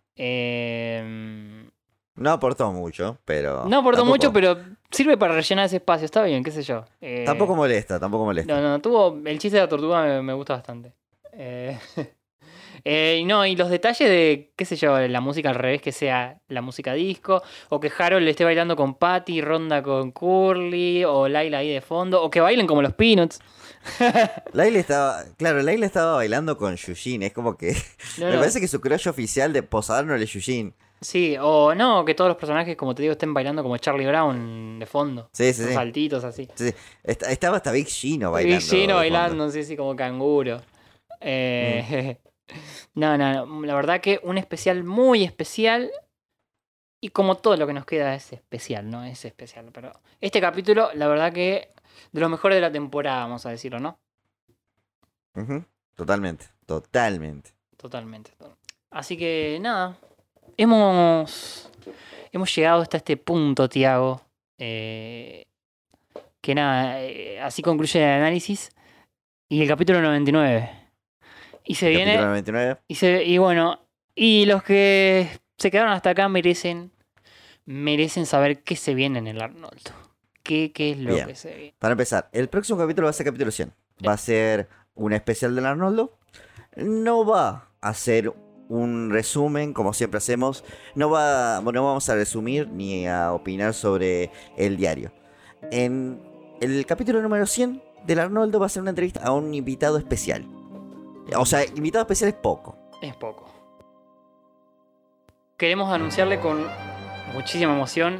Eh, No aportó mucho, pero... no aportó tampoco- mucho, pero sirve para rellenar ese espacio. Está bien, qué sé yo. Eh, Tampoco molesta, tampoco molesta. No, no, tuvo. El chiste de la tortuga me, me gusta bastante. Eh, eh, y no, y los detalles de, qué sé yo, la música al revés, que sea la música disco, o que Harold esté bailando con Patty, Ronda con Curly, o Layla ahí de fondo, o que bailen como los Peanuts. Laila estaba... Claro, Laila estaba bailando con Yujin. Es como que... No, Me no. parece que su crush oficial de posar no es Yujin. Sí, o no, que todos los personajes, como te digo, estén bailando como Charlie Brown de fondo. Sí, sí, Con sí. saltitos así. Sí, sí. Est- Estaba hasta Big Gino bailando. Y Gino de bailando, sí, sí, como canguro. Eh, no, no, no, la verdad que un especial muy especial. Y como todo lo que nos queda es especial, ¿no? Es especial. Pero este capítulo, la verdad que de los mejores de la temporada, vamos a decirlo, ¿no? fondo. Ujú. Totalmente, totalmente. Totalmente. Así que nada. Hemos. Hemos llegado hasta este punto, Tiago. Eh, que nada, eh, así concluye el análisis. Y el capítulo noventa y nueve. Y se viene. Capítulo noventa y nueve. Y, se, y bueno, y los que se quedaron hasta acá merecen. Merecen saber qué se viene en el Arnoldo. ¿Qué, qué es lo Bien. que se viene? Para empezar, el próximo capítulo va a ser capítulo cien. Va a ser un especial del Arnoldo. No va a ser un resumen, como siempre hacemos. No, va, no vamos a resumir ni a opinar sobre el diario. En el capítulo número cien del Arnoldo va a ser una entrevista a un invitado especial. O sea, invitado especial es poco. Es poco. Queremos anunciarle con muchísima emoción.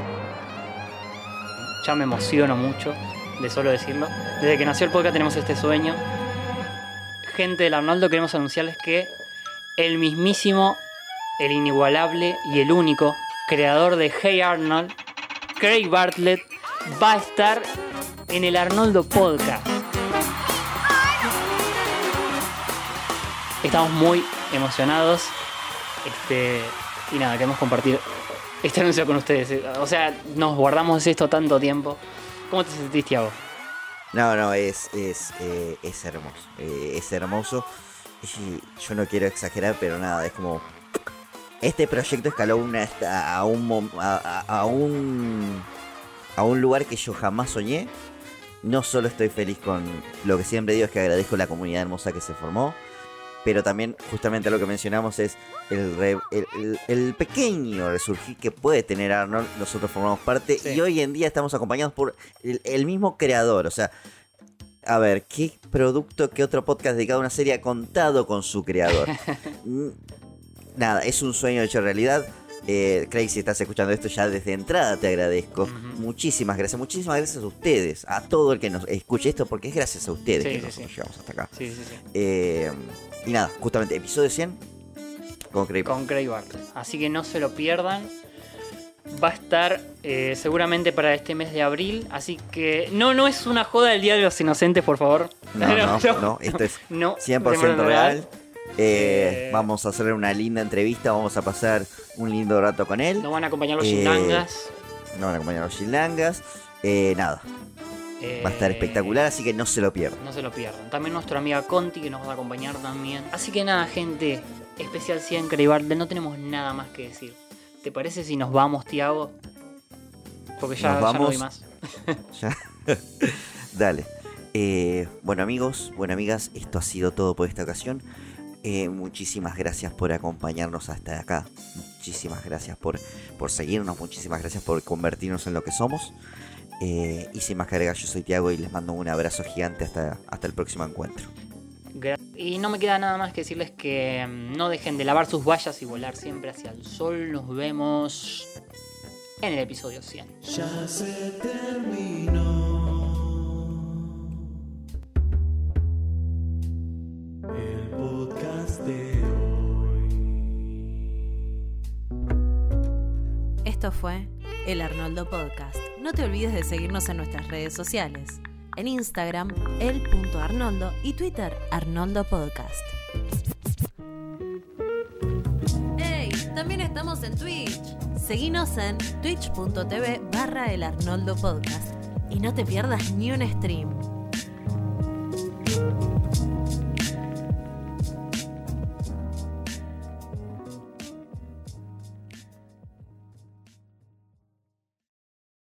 Ya me emociono mucho de solo decirlo. Desde que nació el podcast tenemos este sueño. Gente del Arnoldo, queremos anunciarles que el mismísimo, el inigualable y el único creador de Hey Arnold, Craig Bartlett, va a estar en el Arnoldo Podcast. Estamos muy emocionados. Este, y nada, queremos compartir este anuncio con ustedes. O sea, nos guardamos esto tanto tiempo. ¿Cómo te sentís, Tiago? No, no, es, es, eh, es hermoso. Eh, es hermoso. Y yo no quiero exagerar, pero nada, es como... Este proyecto escaló una, a, un, mom- a, a- a un, a un lugar que yo jamás soñé. No solo estoy feliz con lo que siempre digo, es que agradezco la comunidad hermosa que se formó. Pero también, justamente lo que mencionamos es el, re- el, el- el pequeño resurgir que puede tener Arnold. Nosotros formamos parte Sí. y hoy en día estamos acompañados por el, el mismo creador. O sea, a ver, ¿qué producto, qué otro podcast dedicado a una serie ha contado con su creador? Mm, Nada, es un sueño hecho realidad. Eh, Craig, si estás escuchando esto ya desde entrada te agradezco. Muchísimas gracias, muchísimas gracias a ustedes, a todo el que nos escuche esto, porque es gracias a ustedes Sí, que sí, nosotros sí. llegamos hasta acá. Sí, sí, sí. Eh, y nada, justamente episodio cien con Craig. Con Craig Bartlett. Así que no se lo pierdan. Va a estar eh, seguramente para este mes de abril. Así que no, no es una joda del Día de los Inocentes, por favor. No, no, no, no, esto es no, cien por de ciento manera real. Eh, vamos a hacer una linda entrevista, vamos a pasar un lindo rato con él. Nos van a acompañar los Eh, Chilangas. Nos van a acompañar los Chilangas. Eh, nada, va a estar espectacular, así que no se lo pierdan. No se lo pierdan. También nuestra amiga Conti, que nos va a acompañar también. Así que nada, gente. Especial cien Craig Bartlett. No tenemos nada más que decir. ¿Te parece si nos vamos, Tiago? Porque ya, Nos ya no vamos. doy más. Ya. Dale. Eh, bueno amigos, bueno amigas, esto ha sido todo por esta ocasión. Eh, muchísimas gracias por acompañarnos hasta acá. Muchísimas gracias por, por seguirnos. Muchísimas gracias por convertirnos en lo que somos. Eh, y sin más que agregar, yo soy Tiago y les mando un abrazo gigante hasta, hasta el próximo encuentro. Gra- Y no me queda nada más que decirles que mm, no dejen de lavar sus vallas y volar siempre hacia el sol. Nos vemos en el episodio cien. Ya se terminó el podcast de hoy. Esto fue El Arnoldo Podcast. No te olvides de seguirnos en nuestras redes sociales. En Instagram, el punto Arnoldo y Twitter, Arnoldo Podcast. ¡Hey! También estamos en Twitch. Seguinos en twitch punto tv barra el Arnoldo Podcast. Y no te pierdas ni un stream.